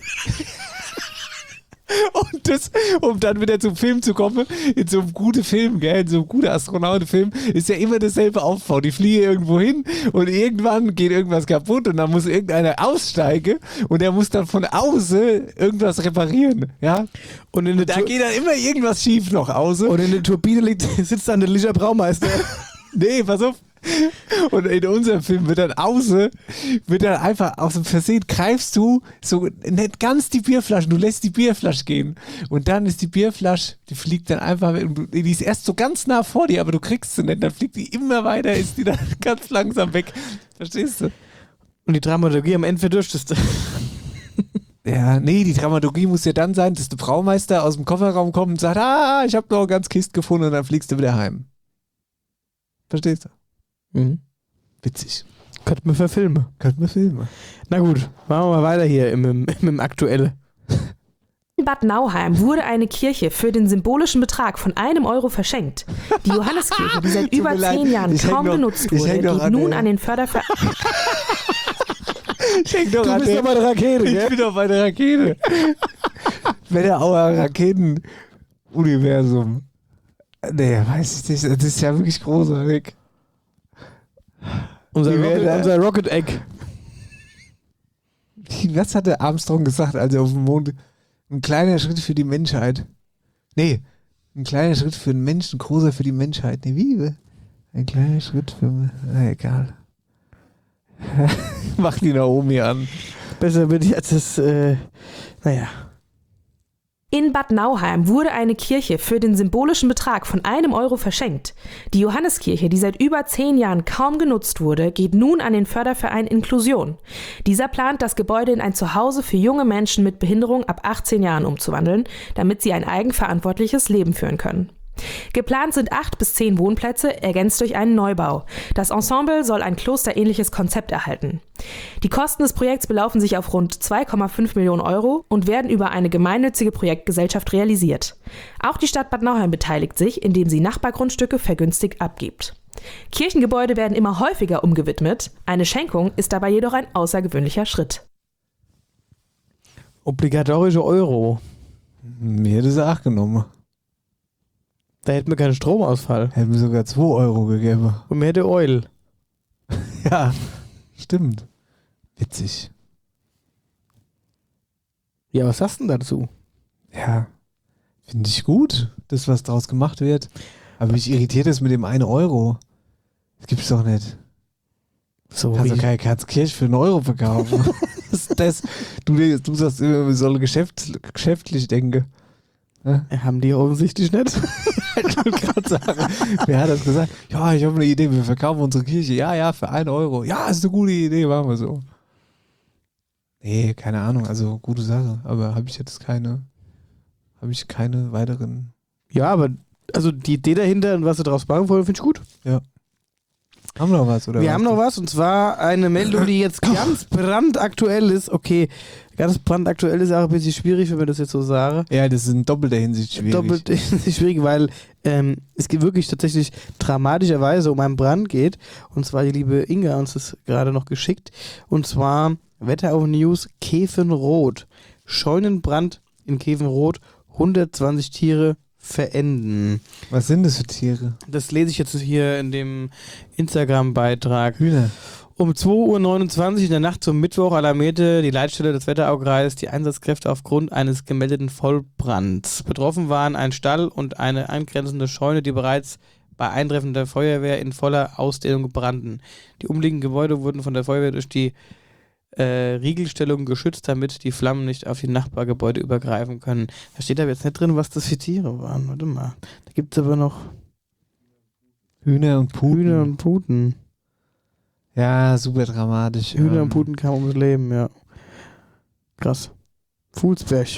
S3: Und das, um dann wieder zum Film zu kommen, in so einem guten Film, gell, in so einem guten Astronautenfilm, ist ja immer dasselbe Aufbau. Die fliegen irgendwo hin und irgendwann geht irgendwas kaputt und dann muss irgendeiner aussteigen und der muss dann von außen irgendwas reparieren, ja. Und da geht dann immer irgendwas schief noch außen.
S4: Und in der Turbine sitzt dann der Licher Braumeister.
S3: Nee, pass auf. Und in unserem Film wird dann einfach aus dem Versehen greifst du so nicht ganz die Bierflasche, du lässt die Bierflasche gehen und dann ist die Bierflasche, die fliegt dann einfach, die ist erst so ganz nah vor dir, aber du kriegst sie nicht, dann fliegt die immer weiter, ist die dann ganz langsam weg. Verstehst du?
S4: Und die Dramaturgie am Ende verdurstest du.
S3: Ja, nee, die Dramaturgie muss ja dann sein, dass der Braumeister aus dem Kofferraum kommt und sagt, ich habe noch ganz Kiste gefunden und dann fliegst du wieder heim. Verstehst du?
S4: Mhm.
S3: Witzig.
S4: Könnten wir verfilmen. Na gut, machen wir mal weiter hier im Aktuelle.
S6: In Bad Nauheim wurde eine Kirche für den symbolischen Betrag von 1 € verschenkt. Die Johanneskirche, die seit über 10 Jahren kaum genutzt wurde, geht nun an den Förderverein.
S4: Du bist doch bei der Rakete, gell?
S3: Ich bin doch bei der Rakete. Wetterauer Raketen-Universum. Nee, weiß ich nicht. Das ist ja wirklich großartig.
S4: Unser Rocket Egg.
S3: Was hatte Armstrong gesagt, als er auf dem Mond? Ein kleiner Schritt für die Menschheit. Nee, ein kleiner Schritt für den Menschen, großer für die Menschheit. Nee, wie? Ein kleiner Schritt für... egal. Mach die Naomi an.
S4: Besser wird jetzt das... naja...
S6: In Bad Nauheim wurde eine Kirche für den symbolischen Betrag von 1 € verschenkt. Die Johanneskirche, die seit über 10 Jahren kaum genutzt wurde, geht nun an den Förderverein Inklusion. Dieser plant, das Gebäude in ein Zuhause für junge Menschen mit Behinderung ab 18 Jahren umzuwandeln, damit sie ein eigenverantwortliches Leben führen können. Geplant sind 8 bis 10 Wohnplätze, ergänzt durch einen Neubau. Das Ensemble soll ein klosterähnliches Konzept erhalten. Die Kosten des Projekts belaufen sich auf rund 2,5 Millionen Euro und werden über eine gemeinnützige Projektgesellschaft realisiert. Auch die Stadt Bad Nauheim beteiligt sich, indem sie Nachbargrundstücke vergünstigt abgibt. Kirchengebäude werden immer häufiger umgewidmet. Eine Schenkung ist dabei jedoch ein außergewöhnlicher Schritt.
S4: Obligatorische Euro.
S3: Mir hätte sie 8 genommen.
S4: Da hätten wir keinen Stromausfall.
S3: Hätten wir sogar 2 Euro gegeben.
S4: Und mehr hätte Oil.
S3: Ja, stimmt. Witzig.
S4: Ja, was sagst du denn dazu?
S3: Ja, finde ich gut, das, was draus gemacht wird. Aber mich irritiert es mit dem 1 Euro. Das gibt's doch nicht.
S4: So
S3: Kannst du keine Kirche für 1 Euro verkaufen. Du sagst immer, wir sollen geschäftlich denken. Ja?
S4: Haben die offensichtlich nicht.
S3: Ich wollte gerade sagen, wer hat das gesagt? Ja, ich habe eine Idee, wir verkaufen unsere Kirche. Ja, für 1 Euro. Ja, ist eine gute Idee, machen wir so. Nee, keine Ahnung, also gute Sache. Aber habe ich keine weiteren.
S4: Ja, aber also die Idee dahinter und was sie draus machen wollen, finde ich gut.
S3: Ja. Haben wir noch was, oder?
S4: Wir haben noch was, und zwar eine Meldung, die jetzt ganz brandaktuell ist. Okay, ganz brandaktuell ist auch ein bisschen schwierig, wenn wir das jetzt so sagen.
S3: Ja, das ist in doppelter Hinsicht schwierig.
S4: Doppelt schwierig, weil es geht wirklich tatsächlich dramatischerweise um einen Brand geht. Und zwar die liebe Inga uns das gerade noch geschickt. Und zwar Wetterau News Kefenrot. Scheunenbrand in Kefenrot. 120 Tiere verenden.
S3: Was sind das für Tiere?
S4: Das lese ich jetzt hier in dem Instagram-Beitrag.
S3: Hühner.
S4: Um 2:29 Uhr in der Nacht zum Mittwoch alarmierte die Leitstelle des Wetteraukreises die Einsatzkräfte aufgrund eines gemeldeten Vollbrands. Betroffen waren ein Stall und eine angrenzende Scheune, die bereits bei Eintreffen der Feuerwehr in voller Ausdehnung brannten. Die umliegenden Gebäude wurden von der Feuerwehr durch die Riegelstellung geschützt, damit die Flammen nicht auf die Nachbargebäude übergreifen können. Da steht aber jetzt nicht drin, was das für Tiere waren. Warte mal. Da gibt es aber noch
S3: Hühner und Puten.
S4: Hühner und Puten.
S3: Ja, super dramatisch.
S4: Hühner und Puten kamen ums Leben, ja. Krass. Fuhlsberg.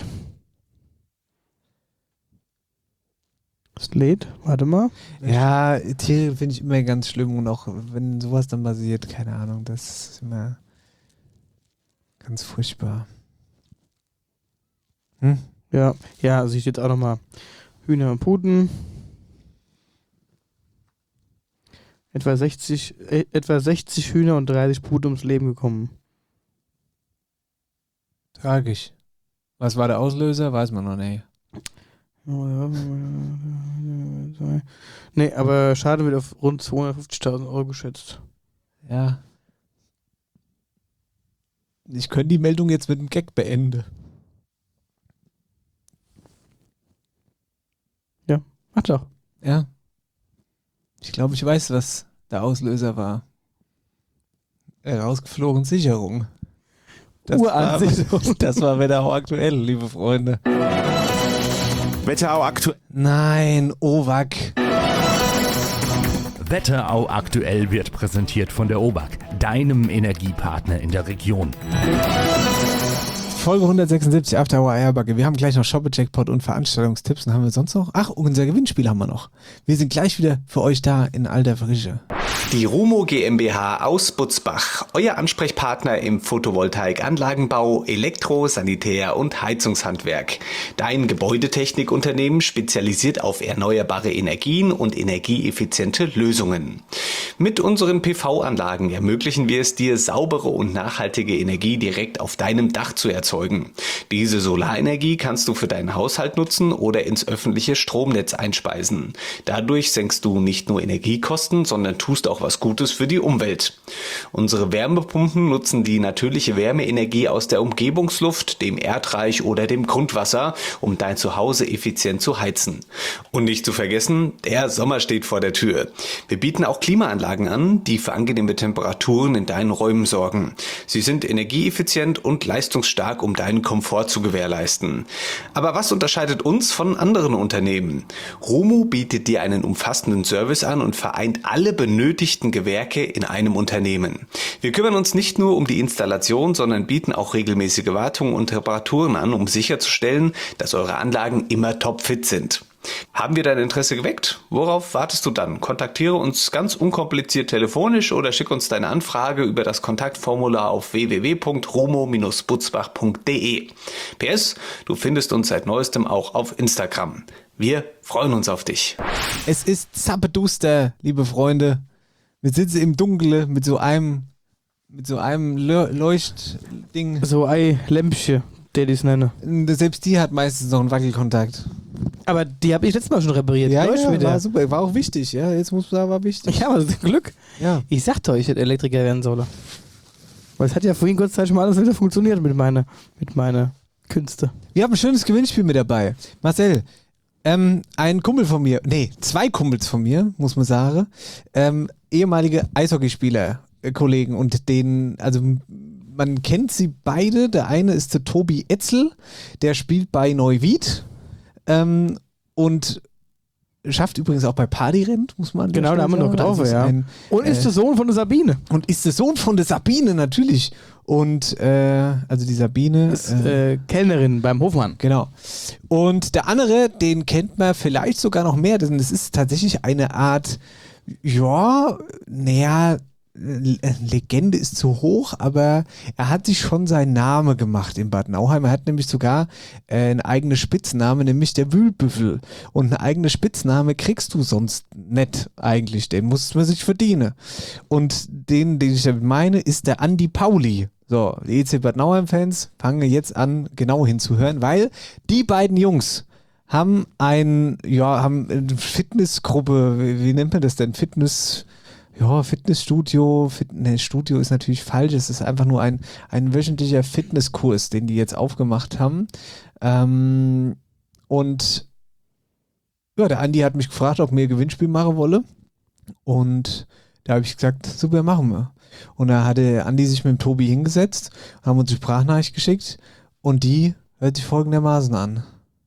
S4: Das lädt. Warte mal.
S3: Ja, Tiere finde ich immer ganz schlimm und auch wenn sowas dann passiert, keine Ahnung, das ist immer ganz furchtbar.
S4: Ja, also ich steht auch nochmal Hühner und Puten. Etwa 60 Hühner und 30 Puten ums Leben gekommen.
S3: Tragisch. Was war der Auslöser? Weiß man noch nicht.
S4: Nee, aber Schaden wird auf rund 250.000 Euro geschätzt.
S3: Ja. Ich könnte die Meldung jetzt mit einem Gag beenden.
S4: Ja, mach doch.
S3: Ja. Ich glaube, ich weiß, was der Auslöser war. Rausgeflogen Sicherung. Das war Wetterau aktuell, liebe Freunde.
S1: Wetterau aktuell.
S3: Nein, OWAC.
S5: Wetterau aktuell wird präsentiert von der OBAK, deinem Energiepartner in der Region.
S3: Folge 176 After Hour Eierbacke. Wir haben gleich noch Shoppe-Jackpot und Veranstaltungstipps. Und haben wir sonst noch? Ach, unser Gewinnspiel haben wir noch. Wir sind gleich wieder für euch da in alter Frische.
S7: Die Rumo GmbH aus Butzbach, euer Ansprechpartner im Photovoltaikanlagenbau, Elektro-, Sanitär- und Heizungshandwerk. Dein Gebäudetechnikunternehmen spezialisiert auf erneuerbare Energien und energieeffiziente Lösungen. Mit unseren PV-Anlagen ermöglichen wir es dir, saubere und nachhaltige Energie direkt auf deinem Dach zu erzeugen. Diese Solarenergie kannst du für deinen Haushalt nutzen oder ins öffentliche Stromnetz einspeisen. Dadurch senkst du nicht nur Energiekosten, sondern tust auch was Gutes für die Umwelt. Unsere Wärmepumpen nutzen die natürliche Wärmeenergie aus der Umgebungsluft, dem Erdreich oder dem Grundwasser, um dein Zuhause effizient zu heizen. Und nicht zu vergessen, der Sommer steht vor der Tür. Wir bieten auch Klimaanlagen an, die für angenehme Temperaturen in deinen Räumen sorgen. Sie sind energieeffizient und leistungsstark, um deinen Komfort zu gewährleisten. Aber was unterscheidet uns von anderen Unternehmen? Rumo bietet dir einen umfassenden Service an und vereint alle benötigten Gewerke in einem Unternehmen. Wir kümmern uns nicht nur um die Installation, sondern bieten auch regelmäßige Wartungen und Reparaturen an, um sicherzustellen, dass eure Anlagen immer topfit sind. Haben wir dein Interesse geweckt? Worauf wartest du dann? Kontaktiere uns ganz unkompliziert telefonisch oder schick uns deine Anfrage über das Kontaktformular auf www.rumo-butzbach.de. PS, du findest uns seit neuestem auch auf Instagram. Wir freuen uns auf dich.
S3: Es ist zappeduster, liebe Freunde. Wir sitzen im Dunkeln mit so einem Leuchtding.
S4: So ein Lämpchen, der die es nenne.
S3: Selbst die hat meistens noch einen Wackelkontakt.
S4: Aber die habe ich letztes Mal schon repariert.
S3: Ja,
S4: Läuft wieder.
S3: war super. War auch wichtig. Ja, jetzt muss man sagen, war wichtig.
S4: Ja, aber Glück.
S3: Ja.
S4: Ich sagte euch, ich hätte Elektriker werden sollen. Weil es hat ja vorhin kurz Zeit schon mal alles wieder funktioniert mit meiner Künste.
S3: Wir haben ein schönes Gewinnspiel mit dabei. Marcel, ein Kumpel von mir, zwei Kumpels von mir, muss man sagen, ehemalige Eishockeyspieler, Kollegen und man kennt sie beide. Der eine ist der Tobi Etzel, der spielt bei Neuwied und schafft übrigens auch bei Partyrennen, muss man
S4: Genau, da haben wir noch getroffen,
S3: also
S4: ja. Und ist der Sohn von der Sabine.
S3: Und ist der Sohn von der Sabine, natürlich. Und also die Sabine
S4: ist Kellnerin beim Hofmann.
S3: Genau. Und der andere, den kennt man vielleicht sogar noch mehr, denn es ist tatsächlich eine Art, Legende ist zu hoch, aber er hat sich schon seinen Namen gemacht in Bad Nauheim. Er hat nämlich sogar einen eigenen Spitzname, nämlich der Wühlbüffel. Und einen eigenen Spitzname kriegst du sonst nicht eigentlich. Den muss man sich verdienen. Und den ich damit meine, ist der Andi Pauli. So, die EC Bad Nauheim-Fans fangen jetzt an, genau hinzuhören, weil die beiden Jungs haben eine Fitnessgruppe, wie nennt man das denn? Fitnessstudio. Studio ist natürlich falsch, es ist einfach nur ein wöchentlicher Fitnesskurs, den die jetzt aufgemacht haben. Und der Andi hat mich gefragt, ob mir ein Gewinnspiel machen wolle. Und da habe ich gesagt, super, machen wir. Und da hatte Andi sich mit dem Tobi hingesetzt, haben uns eine Sprachnachricht geschickt und die hört sich folgendermaßen an.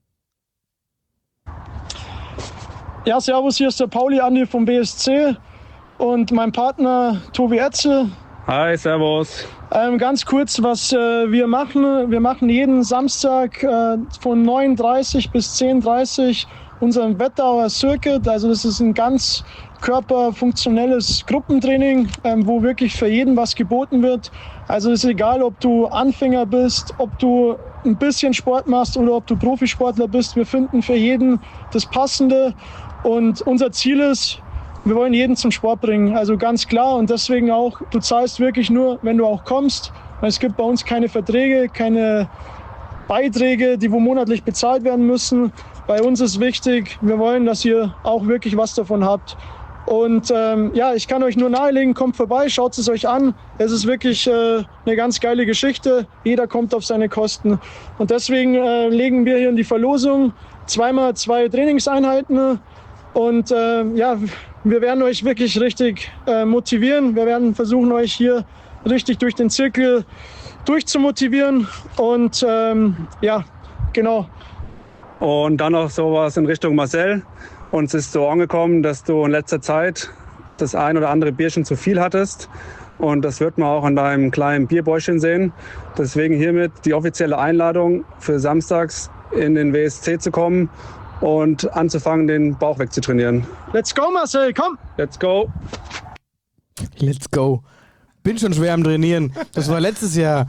S8: Ja, servus, hier ist der Pauli Andi vom BSC und mein Partner Tobi Etzel.
S9: Hi, servus.
S8: Ganz kurz, was wir machen. Wir machen jeden Samstag von 9:30 bis 10:30 unseren Wettauer Circuit. Also das ist ein ganz körperfunktionelles Gruppentraining, wo wirklich für jeden was geboten wird. Also es ist egal, ob du Anfänger bist, ob du ein bisschen Sport machst oder ob du Profisportler bist. Wir finden für jeden das Passende. Und unser Ziel ist, wir wollen jeden zum Sport bringen, also ganz klar. Und deswegen auch, du zahlst wirklich nur, wenn du auch kommst. Es gibt bei uns keine Verträge, keine Beiträge, die wo monatlich bezahlt werden müssen. Bei uns ist wichtig, wir wollen, dass ihr auch wirklich was davon habt. Und ich kann euch nur nahelegen, kommt vorbei, schaut es euch an. Es ist wirklich eine ganz geile Geschichte. Jeder kommt auf seine Kosten. Und deswegen legen wir hier in die Verlosung 2x2 Trainingseinheiten. Und wir werden euch wirklich richtig motivieren. Wir werden versuchen, euch hier richtig durch den Zirkel durchzumotivieren. Und genau.
S9: Und dann noch sowas in Richtung Marcel. Uns ist so angekommen, dass du in letzter Zeit das ein oder andere Bierchen zu viel hattest. Und das wird man auch an deinem kleinen Bierbäuchchen sehen. Deswegen hiermit die offizielle Einladung für samstags in den WSC zu kommen und anzufangen, den Bauch wegzutrainieren.
S8: Let's go, Marcel, komm!
S9: Let's go!
S4: Let's go. Bin schon schwer am Trainieren. Das war letztes Jahr.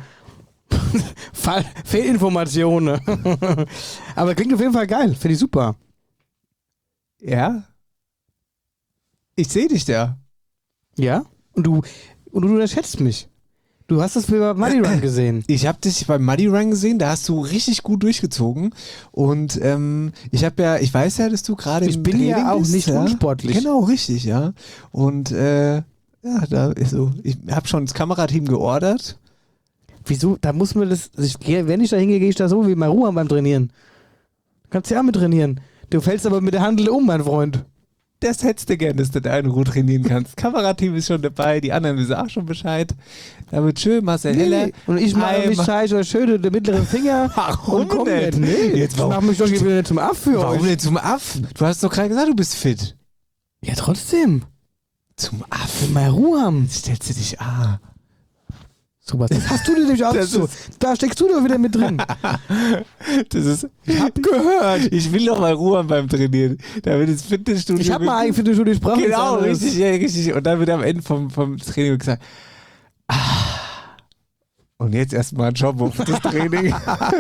S4: Fehlinformationen. Aber klingt auf jeden Fall geil. Finde ich super.
S3: Ja? Ich sehe dich da.
S4: Ja? Und du unterschätzt mich. Du hast das bei Muddy Run gesehen.
S3: Ich habe dich beim Muddy Run gesehen, da hast du richtig gut durchgezogen. Und ich weiß ja, dass du gerade
S4: Ich bin ja auch nicht unsportlich.
S3: Genau, richtig, ja. Und ich habe schon das Kamerateam geordert.
S4: Wieso? Da muss man das. Wenn ich da hingehe, gehe ich da so wie mal Ruhe beim Trainieren. Du kannst ja auch mit trainieren. Du fällst aber mit der Handel um, mein Freund.
S3: Das hättest du gern, dass du da in Ruhe trainieren kannst. Kamerateam ist schon dabei, die anderen wissen auch schon Bescheid. Da wird schön Marcel Heller.
S4: Und ich zeige euch schön den mittleren Finger.
S3: Warum
S4: komm
S3: denn?
S4: Nee, jetzt mach mich doch wieder nicht zum Aff für euch.
S3: Warum denn zum Aff? Du hast doch gerade gesagt, du bist fit.
S4: Ja, trotzdem.
S3: Zum Aff.
S4: Mal Ruhe haben.
S3: Jetzt stellst du dich
S4: Sowas. Das hast du dir nämlich auch so. Da steckst du doch wieder mit drin.
S3: Ich hab gehört. Ich will doch mal Ruhe beim Trainieren. Da wird das Fitnessstudio.
S4: Ich hab mal ein Fitnessstudio gesprochen.
S3: Genau, richtig, ja, richtig. Und dann wird am Ende vom Training gesagt, und jetzt erstmal ein Job auf das Training.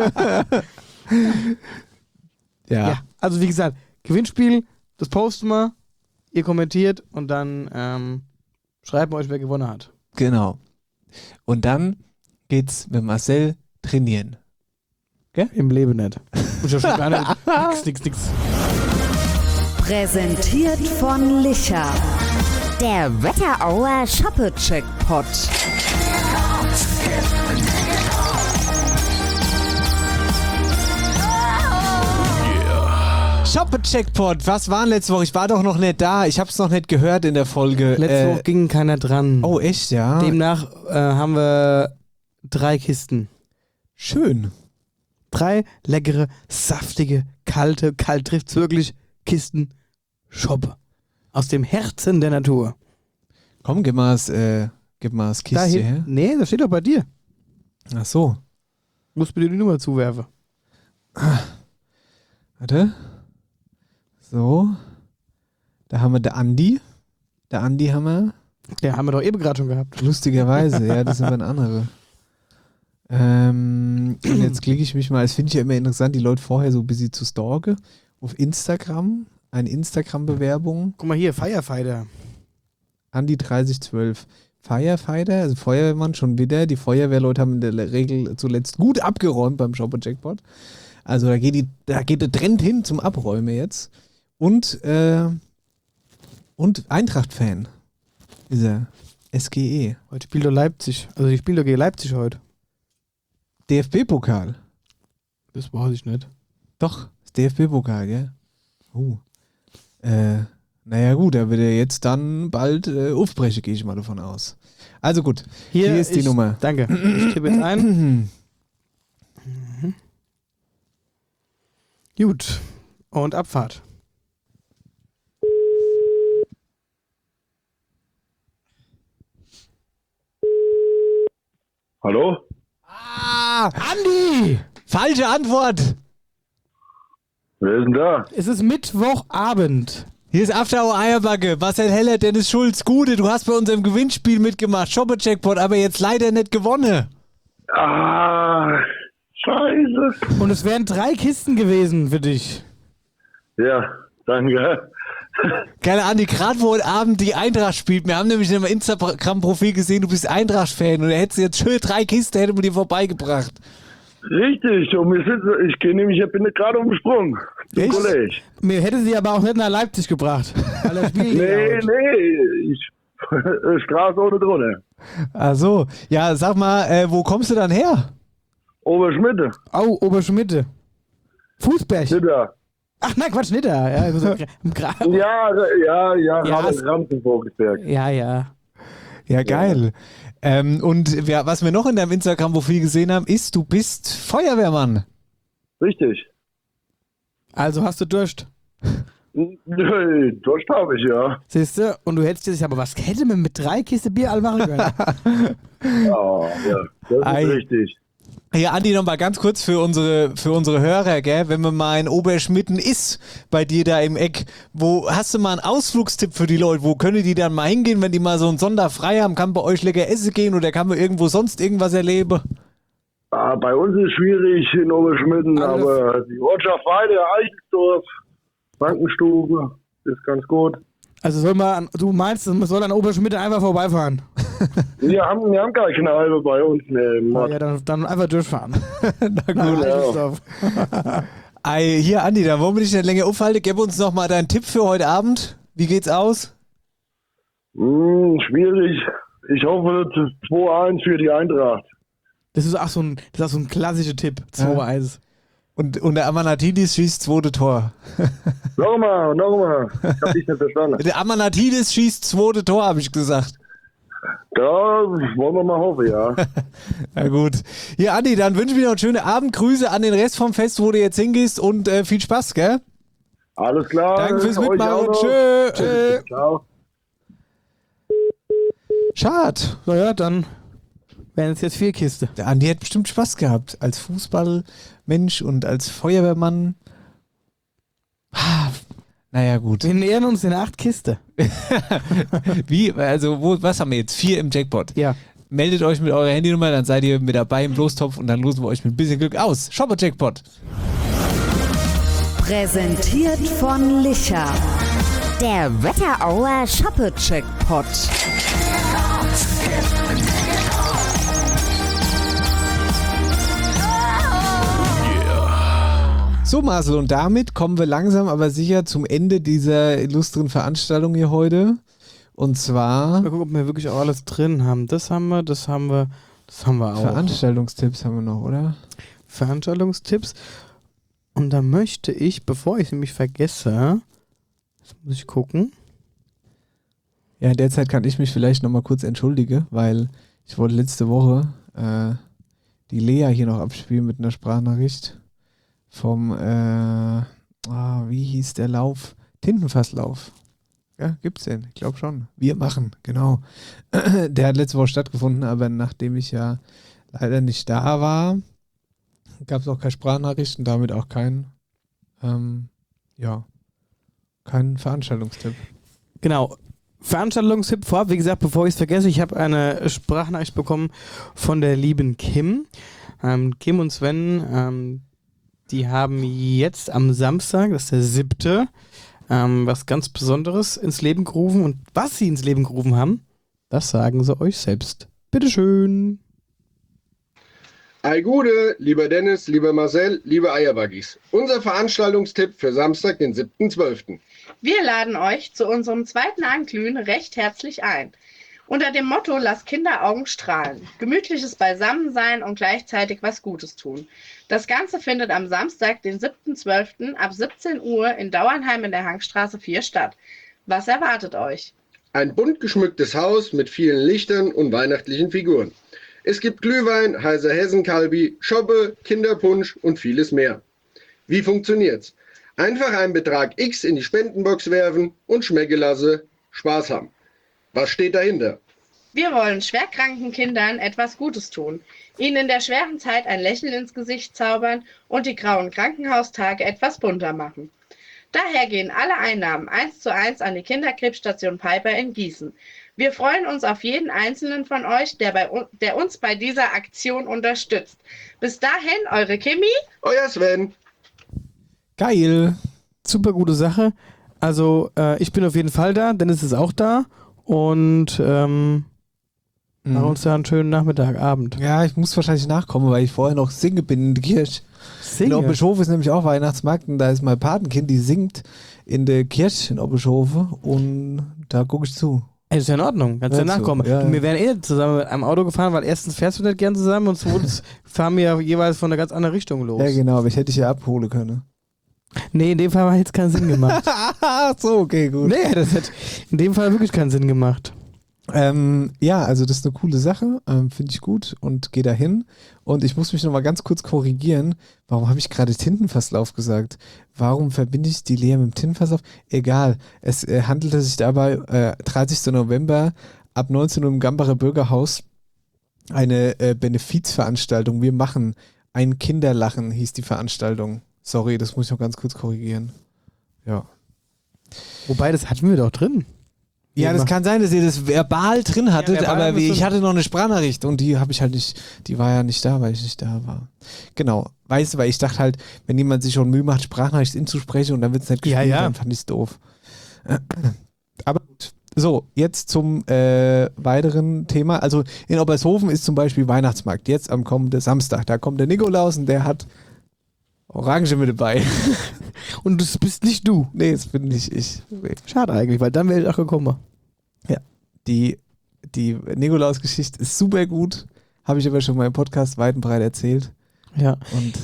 S4: Ja, also wie gesagt, Gewinnspiel, das posten wir, ihr kommentiert und dann schreiben wir euch, wer gewonnen hat.
S3: Genau. Und dann geht's mit Marcel trainieren.
S4: Gell? Im Leben nicht. Und schon gar nicht. Nix.
S10: Präsentiert von Licher. Der Wetterauer Shoppe-Checkpot.
S3: Shoppe-Checkpot, was war letzte Woche? Ich war doch noch nicht da. Ich hab's noch nicht gehört in der Folge.
S4: Letzte Woche ging keiner dran.
S3: Oh, echt, ja?
S4: Demnach haben wir 3 Kisten.
S3: Schön.
S4: 3 leckere, saftige, kalt trifft's wirklich, Kisten Shoppe. Aus dem Herzen der Natur.
S3: Komm, gib mal das Kistchen her.
S4: Nee, das steht doch bei dir.
S3: Ach so.
S4: Musst mir die Nummer zuwerfen.
S3: Warte. So. Da haben wir den Andi. Der Andi haben wir.
S4: Der haben wir doch eben gerade schon gehabt.
S3: Lustigerweise, ja, das sind dann andere. Und jetzt klicke ich mich mal, das finde ich ja immer interessant, die Leute vorher so ein bisschen zu stalken. Auf Instagram, eine Instagram-Bewerbung.
S4: Guck mal hier, Firefighter.
S3: Andi 3012. Firefighter, also Feuerwehrmann schon wieder. Die Feuerwehrleute haben in der Regel zuletzt gut abgeräumt beim Shopper-Jackpot. Also da geht der Trend hin zum Abräumen jetzt. Und Eintracht-Fan ist er. SGE.
S4: Heute spielt doch Leipzig. Also die spielen doch gegen Leipzig heute.
S3: DFB-Pokal.
S4: Das weiß ich nicht.
S3: Doch, das DFB-Pokal, gell? Naja gut, da wird er jetzt dann bald aufbrechen, gehe ich mal davon aus. Also gut, hier ist die Nummer.
S4: Danke. Ich tippe jetzt ein. Gut. Und Abfahrt.
S11: Hallo?
S4: Andi!
S3: Falsche Antwort!
S11: Wer ist denn da?
S4: Es ist Mittwochabend.
S3: Hier ist After Hour Eierbacke, Marcel Heller, Dennis Schulz, Gute, du hast bei unserem Gewinnspiel mitgemacht, Shopper-Jackpot, aber jetzt leider nicht gewonnen.
S11: Scheiße.
S4: Und es wären 3 Kisten gewesen für dich.
S11: Ja, danke.
S3: Geile Andi, gerade wo heute Abend die Eintracht spielt, wir haben nämlich in einem Instagram-Profil gesehen, du bist Eintracht-Fan und er hätte jetzt schön 3 Kisten, hätte man dir vorbeigebracht.
S11: Richtig, und ich bin gerade umgesprungen.
S3: Echt?
S4: Mir hätte sie aber auch nicht nach Leipzig gebracht. Weil das Spiel
S11: nee, Straße ohne drunter.
S3: Ach so, ja, sag mal, wo kommst du dann her?
S11: Oberschmitte.
S4: Oh, Oberschmitte. Fußberg.
S11: Nitter.
S4: Ach nein, Quatsch, Nitter. Ja,
S11: Rampenburgsberg.
S4: Ja.
S3: Ja, geil. Und was wir noch in deinem Instagram-Profil gesehen haben, ist, du bist Feuerwehrmann.
S11: Richtig.
S4: Also hast du Durst?
S11: Durst habe ich, ja.
S4: Siehst du? Und du hättest jetzt, aber was hätte man mit 3 Kisten Bier all machen können?
S11: Ja, das ist richtig.
S3: Ja, Andi, noch mal ganz kurz für unsere Hörer, gell? Wenn man mal in Oberschmitten ist, bei dir da im Eck, wo hast du mal einen Ausflugstipp für die Leute? Wo können die dann mal hingehen, wenn die mal so einen Sonder frei haben? Kann bei euch lecker essen gehen oder kann man irgendwo sonst irgendwas erleben?
S11: Bei uns ist es schwierig in Oberschmitten, aber die Ortschaft Weide, Eichelsdorf, Frankenstube ist ganz gut.
S4: Also du meinst, man soll an Oberschmitte einfach vorbeifahren?
S11: Wir haben gar keine Kneipe bei uns mehr im Ort.
S4: Ja, dann einfach durchfahren.
S3: Na gut. Hier, Andi, da wollen wir dich nicht länger aufhalten. Gib uns noch mal deinen Tipp für heute Abend. Wie geht's aus?
S11: Schwierig. Ich hoffe, das ist 2-1 für die Eintracht.
S4: Das ist auch so ein klassischer Tipp. 2-1.
S3: Und der Amanatidis schießt 2. Tor.
S11: Nochmal. Ich hab dich nicht verstanden.
S3: Der Amanatidis schießt 2. Tor, habe ich gesagt.
S11: Da wollen wir mal hoffen, ja.
S3: Na gut. Hier, Andi, dann wünsche ich dir noch einen schönen Abend. Grüße an den Rest vom Fest, wo du jetzt hingehst und viel Spaß, gell?
S11: Alles klar.
S3: Danke fürs Mitmachen und tschö.
S11: Ciao.
S3: Schade.
S4: Naja, dann Wären es jetzt 4 Kisten.
S3: Der Andi hat bestimmt Spaß gehabt. Als Fußballmensch und als Feuerwehrmann. Naja, gut.
S4: Wir nähern uns in 8 Kisten.
S3: Wie? Also, was haben wir jetzt? 4 im Jackpot.
S4: Ja.
S3: Meldet euch mit eurer Handynummer, dann seid ihr mit dabei im Lostopf und dann losen wir euch mit ein bisschen Glück aus. Shopper Jackpot.
S10: Präsentiert von Licher. Der Wetterauer Shopper Jackpot.
S3: So, Marcel, und damit kommen wir langsam aber sicher zum Ende dieser illustren Veranstaltung hier heute. Und zwar...
S4: Mal gucken, ob wir wirklich auch alles drin haben. Das haben wir auch.
S3: Veranstaltungstipps haben wir noch, oder?
S4: Veranstaltungstipps. Und da möchte ich, bevor ich es nämlich vergesse, jetzt muss ich gucken.
S3: Ja, in der Zeit kann ich mich vielleicht nochmal kurz entschuldigen, weil ich wollte letzte Woche die Lea hier noch abspielen mit einer Sprachnachricht vom, wie hieß der Lauf? Tintenfasslauf. Ja, gibt's den? Ich glaube schon. Wir machen, genau. Der hat letzte Woche stattgefunden, aber nachdem ich ja leider nicht da war, gab es auch keine Sprachnachrichten, damit auch keinen Veranstaltungstipp.
S4: Genau. Veranstaltungstipp vorab, wie gesagt, bevor ich es vergesse, ich habe eine Sprachnachricht bekommen von der lieben Kim. Kim und Sven, die haben jetzt am Samstag, das ist der 7., was ganz Besonderes ins Leben gerufen. Und was sie ins Leben gerufen haben, das sagen sie euch selbst. Bitteschön.
S12: Ei Gude, lieber Dennis, lieber Marcel, liebe Eierbuggies. Unser Veranstaltungstipp für Samstag, den 7.12.
S13: Wir laden euch zu unserem zweiten Anglühen recht herzlich ein. Unter dem Motto Lass Kinderaugen strahlen. Gemütliches Beisammensein und gleichzeitig was Gutes tun. Das Ganze findet am Samstag, den 7.12. ab 17 Uhr in Dauernheim in der Hangstraße 4 statt. Was erwartet euch?
S12: Ein bunt geschmücktes Haus mit vielen Lichtern und weihnachtlichen Figuren. Es gibt Glühwein, heißer Hessenkalbi, Schoppe, Kinderpunsch und vieles mehr. Wie funktioniert's? Einfach einen Betrag X in die Spendenbox werfen und schmecke lasse, Spaß haben. Was steht dahinter?
S13: Wir wollen schwerkranken Kindern etwas Gutes tun, ihnen in der schweren Zeit ein Lächeln ins Gesicht zaubern und die grauen Krankenhaustage etwas bunter machen. Daher gehen alle Einnahmen 1:1 an die Kinderkrebsstation Piper in Gießen. Wir freuen uns auf jeden einzelnen von euch, der uns bei dieser Aktion unterstützt. Bis dahin, eure Kimi.
S12: Euer Sven.
S3: Geil.
S4: Super gute Sache. Also ich bin auf jeden Fall da, Dennis ist auch da und machen uns da einen schönen Nachmittag, Abend.
S3: Ja, ich muss wahrscheinlich nachkommen, weil ich vorher noch singe bin in der Kirche. In Obershofe ist nämlich auch Weihnachtsmarkt und da ist mein Patenkind, die singt in der Kirche in Obershofe und da gucke ich zu.
S4: Ey, das ist ja in Ordnung, kannst ja nachkommen.
S3: Ja.
S4: Wir wären zusammen mit einem Auto gefahren, weil erstens fährst du nicht gern zusammen und zweitens fahren wir ja jeweils von einer ganz anderen Richtung los.
S3: Ja genau, aber ich hätte dich ja abholen können.
S4: Nee, in dem Fall hat es keinen Sinn gemacht.
S3: So, okay, gut.
S4: Nee, das hat in dem Fall wirklich keinen Sinn gemacht.
S3: Ja, also das ist eine coole Sache, finde ich gut und gehe dahin. Und ich muss mich nochmal ganz kurz korrigieren. Warum habe ich gerade Tintenfasslauf gesagt? Warum verbinde ich die Lea mit dem Tintenfasslauf? Egal, es handelte sich dabei 30. November ab 19 Uhr im Gambacher Bürgerhaus eine Benefizveranstaltung. Wir machen ein Kinderlachen, hieß die Veranstaltung. Sorry, das muss ich noch ganz kurz korrigieren. Ja.
S4: Wobei, das hatten wir doch drin.
S3: Ja, das kann sein, dass ihr das verbal drin hattet,
S4: verbal
S3: aber ich hatte noch eine Sprachnachricht und die habe ich halt nicht, die war ja nicht da, weil ich nicht da war. Genau, weißt du, weil ich dachte halt, wenn jemand sich schon Mühe macht, Sprachnachricht inzusprechen und dann wird es nicht gespielt, dann fand ich es doof. Aber gut. So, jetzt zum weiteren Thema. Also in Obershofen ist zum Beispiel Weihnachtsmarkt, jetzt am kommenden Samstag. Da kommt der Nikolaus und der hat Orange mit dabei.
S4: Und das bist nicht du.
S3: Nee, das bin nicht ich. Nee.
S4: Schade eigentlich, weil dann wäre ich auch gekommen.
S3: Ja, die Nikolaus-Geschichte ist super gut. Habe ich aber schon mal im Podcast weit und breit erzählt.
S4: Ja.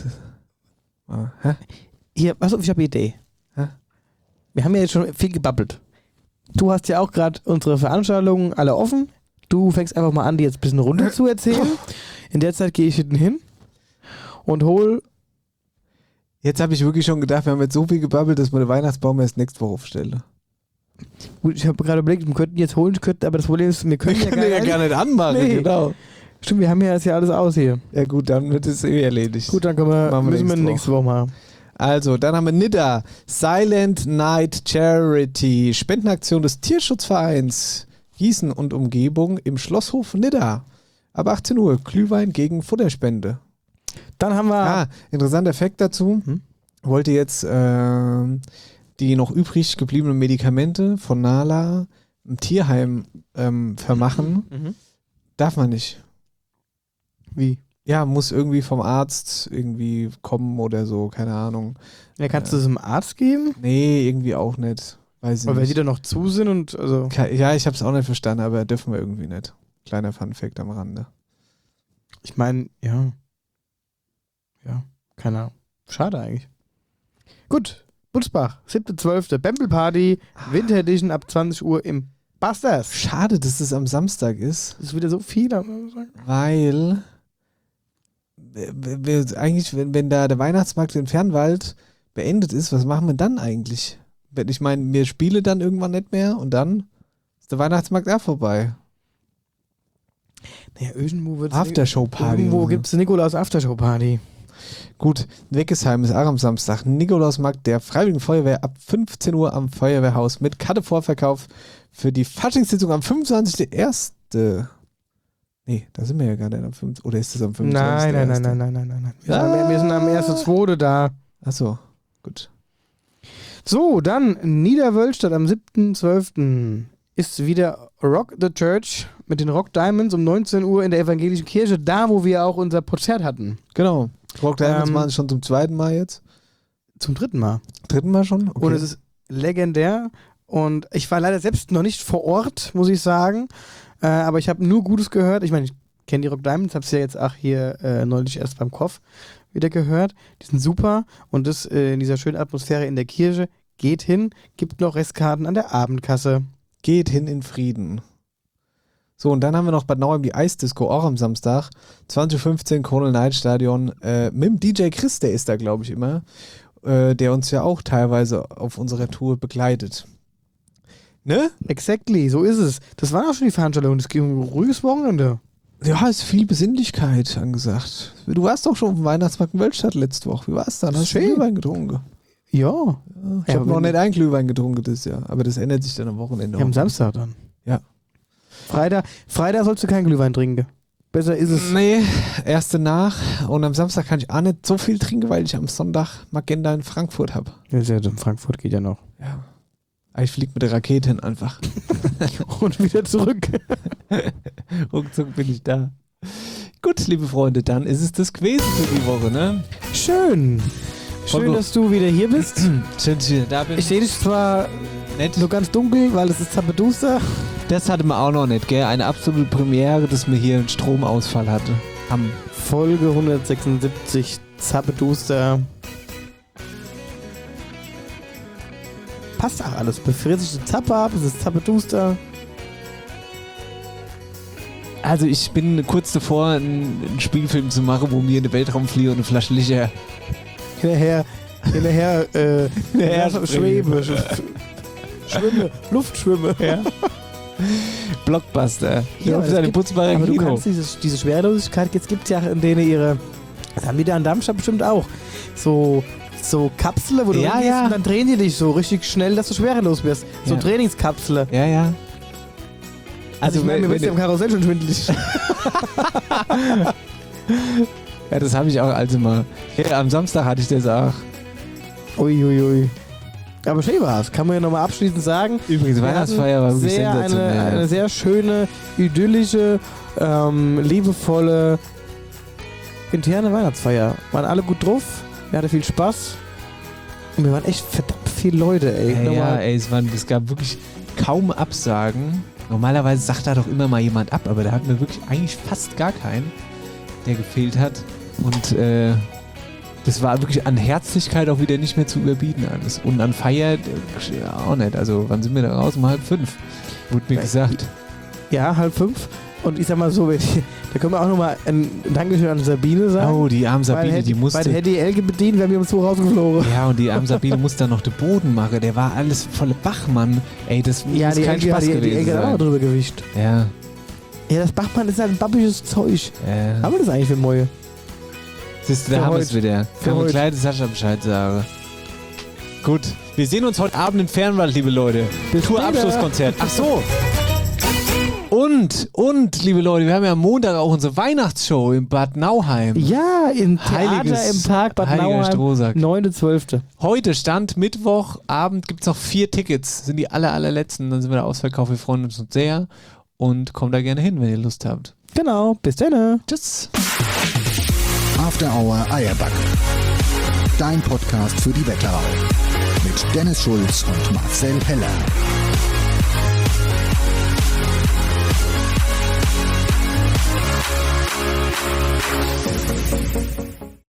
S3: Und
S4: Hier, pass auf, ich habe eine Idee. Wir haben ja jetzt schon viel gebabbelt. Du hast ja auch gerade unsere Veranstaltungen alle offen. Du fängst einfach mal an, die jetzt ein bisschen runter zu erzählen. In der Zeit gehe ich hinten hin und hol.
S3: Jetzt habe ich wirklich schon gedacht, wir haben jetzt so viel gebabbelt, dass wir den Weihnachtsbaum erst nächste Woche aufstellen.
S4: Gut, ich habe gerade überlegt, wir könnten jetzt holen, aber das Problem ist, wir können ja gar nicht
S3: anmachen,
S4: nee.
S3: Genau.
S4: Stimmt, wir haben ja jetzt ja alles aus hier.
S3: Ja gut, dann wird es erledigt.
S4: Gut, dann müssen wir nächste Woche machen.
S3: Also, dann haben wir Nidda, Silent Night Charity, Spendenaktion des Tierschutzvereins Gießen und Umgebung im Schlosshof Nidda. Ab 18 Uhr, Glühwein gegen Futterspende.
S4: Dann haben wir...
S3: interessanter Fakt dazu. Wollte jetzt die noch übrig gebliebenen Medikamente von Nala im Tierheim vermachen. Darf man nicht.
S4: Wie?
S3: Ja, muss irgendwie vom Arzt irgendwie kommen oder so, keine Ahnung.
S4: Ja, kannst du es dem Arzt geben?
S3: Nee, irgendwie auch nicht. Weiß ich
S4: Weil
S3: nicht.
S4: die da noch zu sind und also...
S3: Ja, ich hab's auch nicht verstanden, aber dürfen wir irgendwie nicht. Kleiner Funfact am Rande.
S4: Ich meine, ja. Ja, keine Ahnung. Schade eigentlich. Gut, Butzbach, 7.12. Bamble Party, Winter Edition ab 20 Uhr im Busters.
S3: Schade, dass es am Samstag ist.
S4: Das ist wieder so viel.
S3: Weil eigentlich, wenn da der Weihnachtsmarkt in Fernwald beendet ist, was machen wir dann eigentlich? Ich meine, wir spielen dann irgendwann nicht mehr und dann ist der Weihnachtsmarkt auch vorbei.
S4: Naja, irgendwo wird
S3: Aftershow-Party.
S4: Irgendwo gibt es Nikolaus Aftershow-Party.
S3: Gut, Weckesheim ist auch am Samstag. Nikolausmarkt der Freiwilligen Feuerwehr ab 15 Uhr am Feuerwehrhaus mit Kartevorverkauf für die Faschingssitzung am 25.01. Nee, da sind wir ja gar nicht am 25. Oder ist das am 25.01.?
S4: Nein. Wir sind am 1.2. da.
S3: Achso, gut.
S4: So, dann Niederwölstadt am 7.12. ist wieder Rock the Church mit den Rock Diamonds um 19 Uhr in der evangelischen Kirche, da wo wir auch unser Konzert hatten.
S3: Genau. Rock Diamonds machen schon zum 2. Mal jetzt.
S4: Zum 3. Mal.
S3: 3. Mal schon? Okay.
S4: Und es ist legendär. Und ich war leider selbst noch nicht vor Ort, muss ich sagen. Aber ich habe nur Gutes gehört. Ich meine, ich kenne die Rock Diamonds, habe es ja jetzt auch hier neulich erst beim Koff wieder gehört. Die sind super. Und das in dieser schönen Atmosphäre in der Kirche. Geht hin, gibt noch Restkarten an der Abendkasse.
S3: Geht hin in Frieden. So, und dann haben wir noch Bad Nauheim die Eisdisco, auch am Samstag. 20.15 Uhr, Kronel Night Stadion. Mit dem DJ Chris, der ist da, glaube ich, immer. Der uns ja auch teilweise auf unserer Tour begleitet. Ne?
S4: Exactly, so ist es. Das war auch schon die Veranstaltung. Das ging um ein ruhiges Wochenende.
S3: Ja, ist viel Besinnlichkeit angesagt. Du warst doch schon auf dem Weihnachtsmarkt in Wölstadt letzte Woche. Wie war es dann? Hast du Glühwein getrunken?
S4: Ja.
S3: Ich habe noch nicht einen Glühwein getrunken das Jahr. Aber das ändert sich dann am Wochenende.
S4: Ja, am Samstag dann.
S3: Ja.
S4: Freitag sollst du keinen Glühwein trinken. Besser ist es.
S3: Nee, erst danach. Und am Samstag kann ich auch nicht so viel trinken, weil ich am Sonntag Magenta in Frankfurt habe.
S4: Ja, in Frankfurt geht ja noch.
S3: Ja. Ich fliege mit der Rakete hin einfach.
S4: Und wieder zurück.
S3: Ruckzuck bin ich da. Gut, liebe Freunde, dann ist es das gewesen für die Woche, ne?
S4: Schön. Schön, dass du wieder hier bist.
S3: Schön, dass ich wieder da bin.
S4: Ich sehe dich zwar nur ganz dunkel, weil es ist zappeduster.
S3: Das hatte man auch noch nicht, gell? Eine absolute Premiere, dass wir hier einen Stromausfall hatte. Am
S4: Folge 176 zappeduster. Passt auch alles. Befriert sich die Zappe ab, es ist zappeduster.
S3: Also ich bin kurz davor, einen Spielfilm zu machen, wo mir eine Weltraum fliege und eine Flasche Licher
S4: hinterher schwimme, Luftschwimme.
S3: Ja. Blockbuster.
S4: Ja, aber du kannst diese Schwerelosigkeit, jetzt gibt es ja in denen ihre, das haben die da in Darmstadt bestimmt auch, so Kapseln, wo du hingehst und dann drehen die dich so richtig schnell, dass du schwerelos wirst. So Trainingskapseln.
S3: Ja, ja.
S4: Also ich meine, mir wird ja im Karussell schon schwindelig.
S3: Ja, das habe ich auch also mal. Ja, am Samstag hatte ich das auch.
S4: Uiuiui. Aber schön war's. Kann man ja nochmal abschließend sagen.
S3: Übrigens, Weihnachtsfeier war wirklich sensationell.
S4: Eine sehr schöne, idyllische, liebevolle, interne Weihnachtsfeier. Waren alle gut drauf. Wir hatten viel Spaß. Und wir waren echt verdammt viele Leute, ey.
S3: Es gab wirklich kaum Absagen. Normalerweise sagt da doch immer mal jemand ab, aber da hatten wir wirklich eigentlich fast gar keinen, der gefehlt hat. Und das war wirklich an Herzlichkeit auch wieder nicht mehr zu überbieten alles. Und an Feier auch nicht. Also wann sind wir da raus? Um 4:30, wurde mir gesagt.
S4: Ja, 4:30. Und ich sag mal so, da können wir auch nochmal ein Dankeschön an Sabine sagen.
S3: Oh, die arme Sabine, die musste...
S4: Weil hätte die Elke bedient, wären wir uns so rausgeflogen.
S3: Ja, und die arme Sabine musste dann noch den Boden machen. Der war alles voller Bachmann. Ey, das muss kein Spaß gewesen sein.
S4: Die Elke hat auch drüber gewischt.
S3: Ja.
S14: Ja, das Bachmann ist halt ein babbiges Zeug. Haben wir das eigentlich für Moje?
S3: Siehst du, da haben wir es wieder. Kann man kleine Sascha Bescheid sagen. Gut, wir sehen uns heute Abend im Fernwald, liebe Leute. Tourabschlusskonzert. Ach so. Und, liebe Leute, wir haben ja am Montag auch unsere Weihnachtsshow in Bad Nauheim.
S14: Ja, im Theater im Park Bad Nauheim, 9.12.
S3: Heute Stand Mittwochabend gibt es noch 4 Tickets. Sind die allerletzten, dann sind wir da ausverkauft. Wir freuen uns sehr und kommt da gerne hin, wenn ihr Lust habt.
S14: Genau, bis dann.
S3: Tschüss.
S2: After Hour Eierback. Dein Podcast für die Wetterau. Mit Dennis Schulz und Marcel Heller.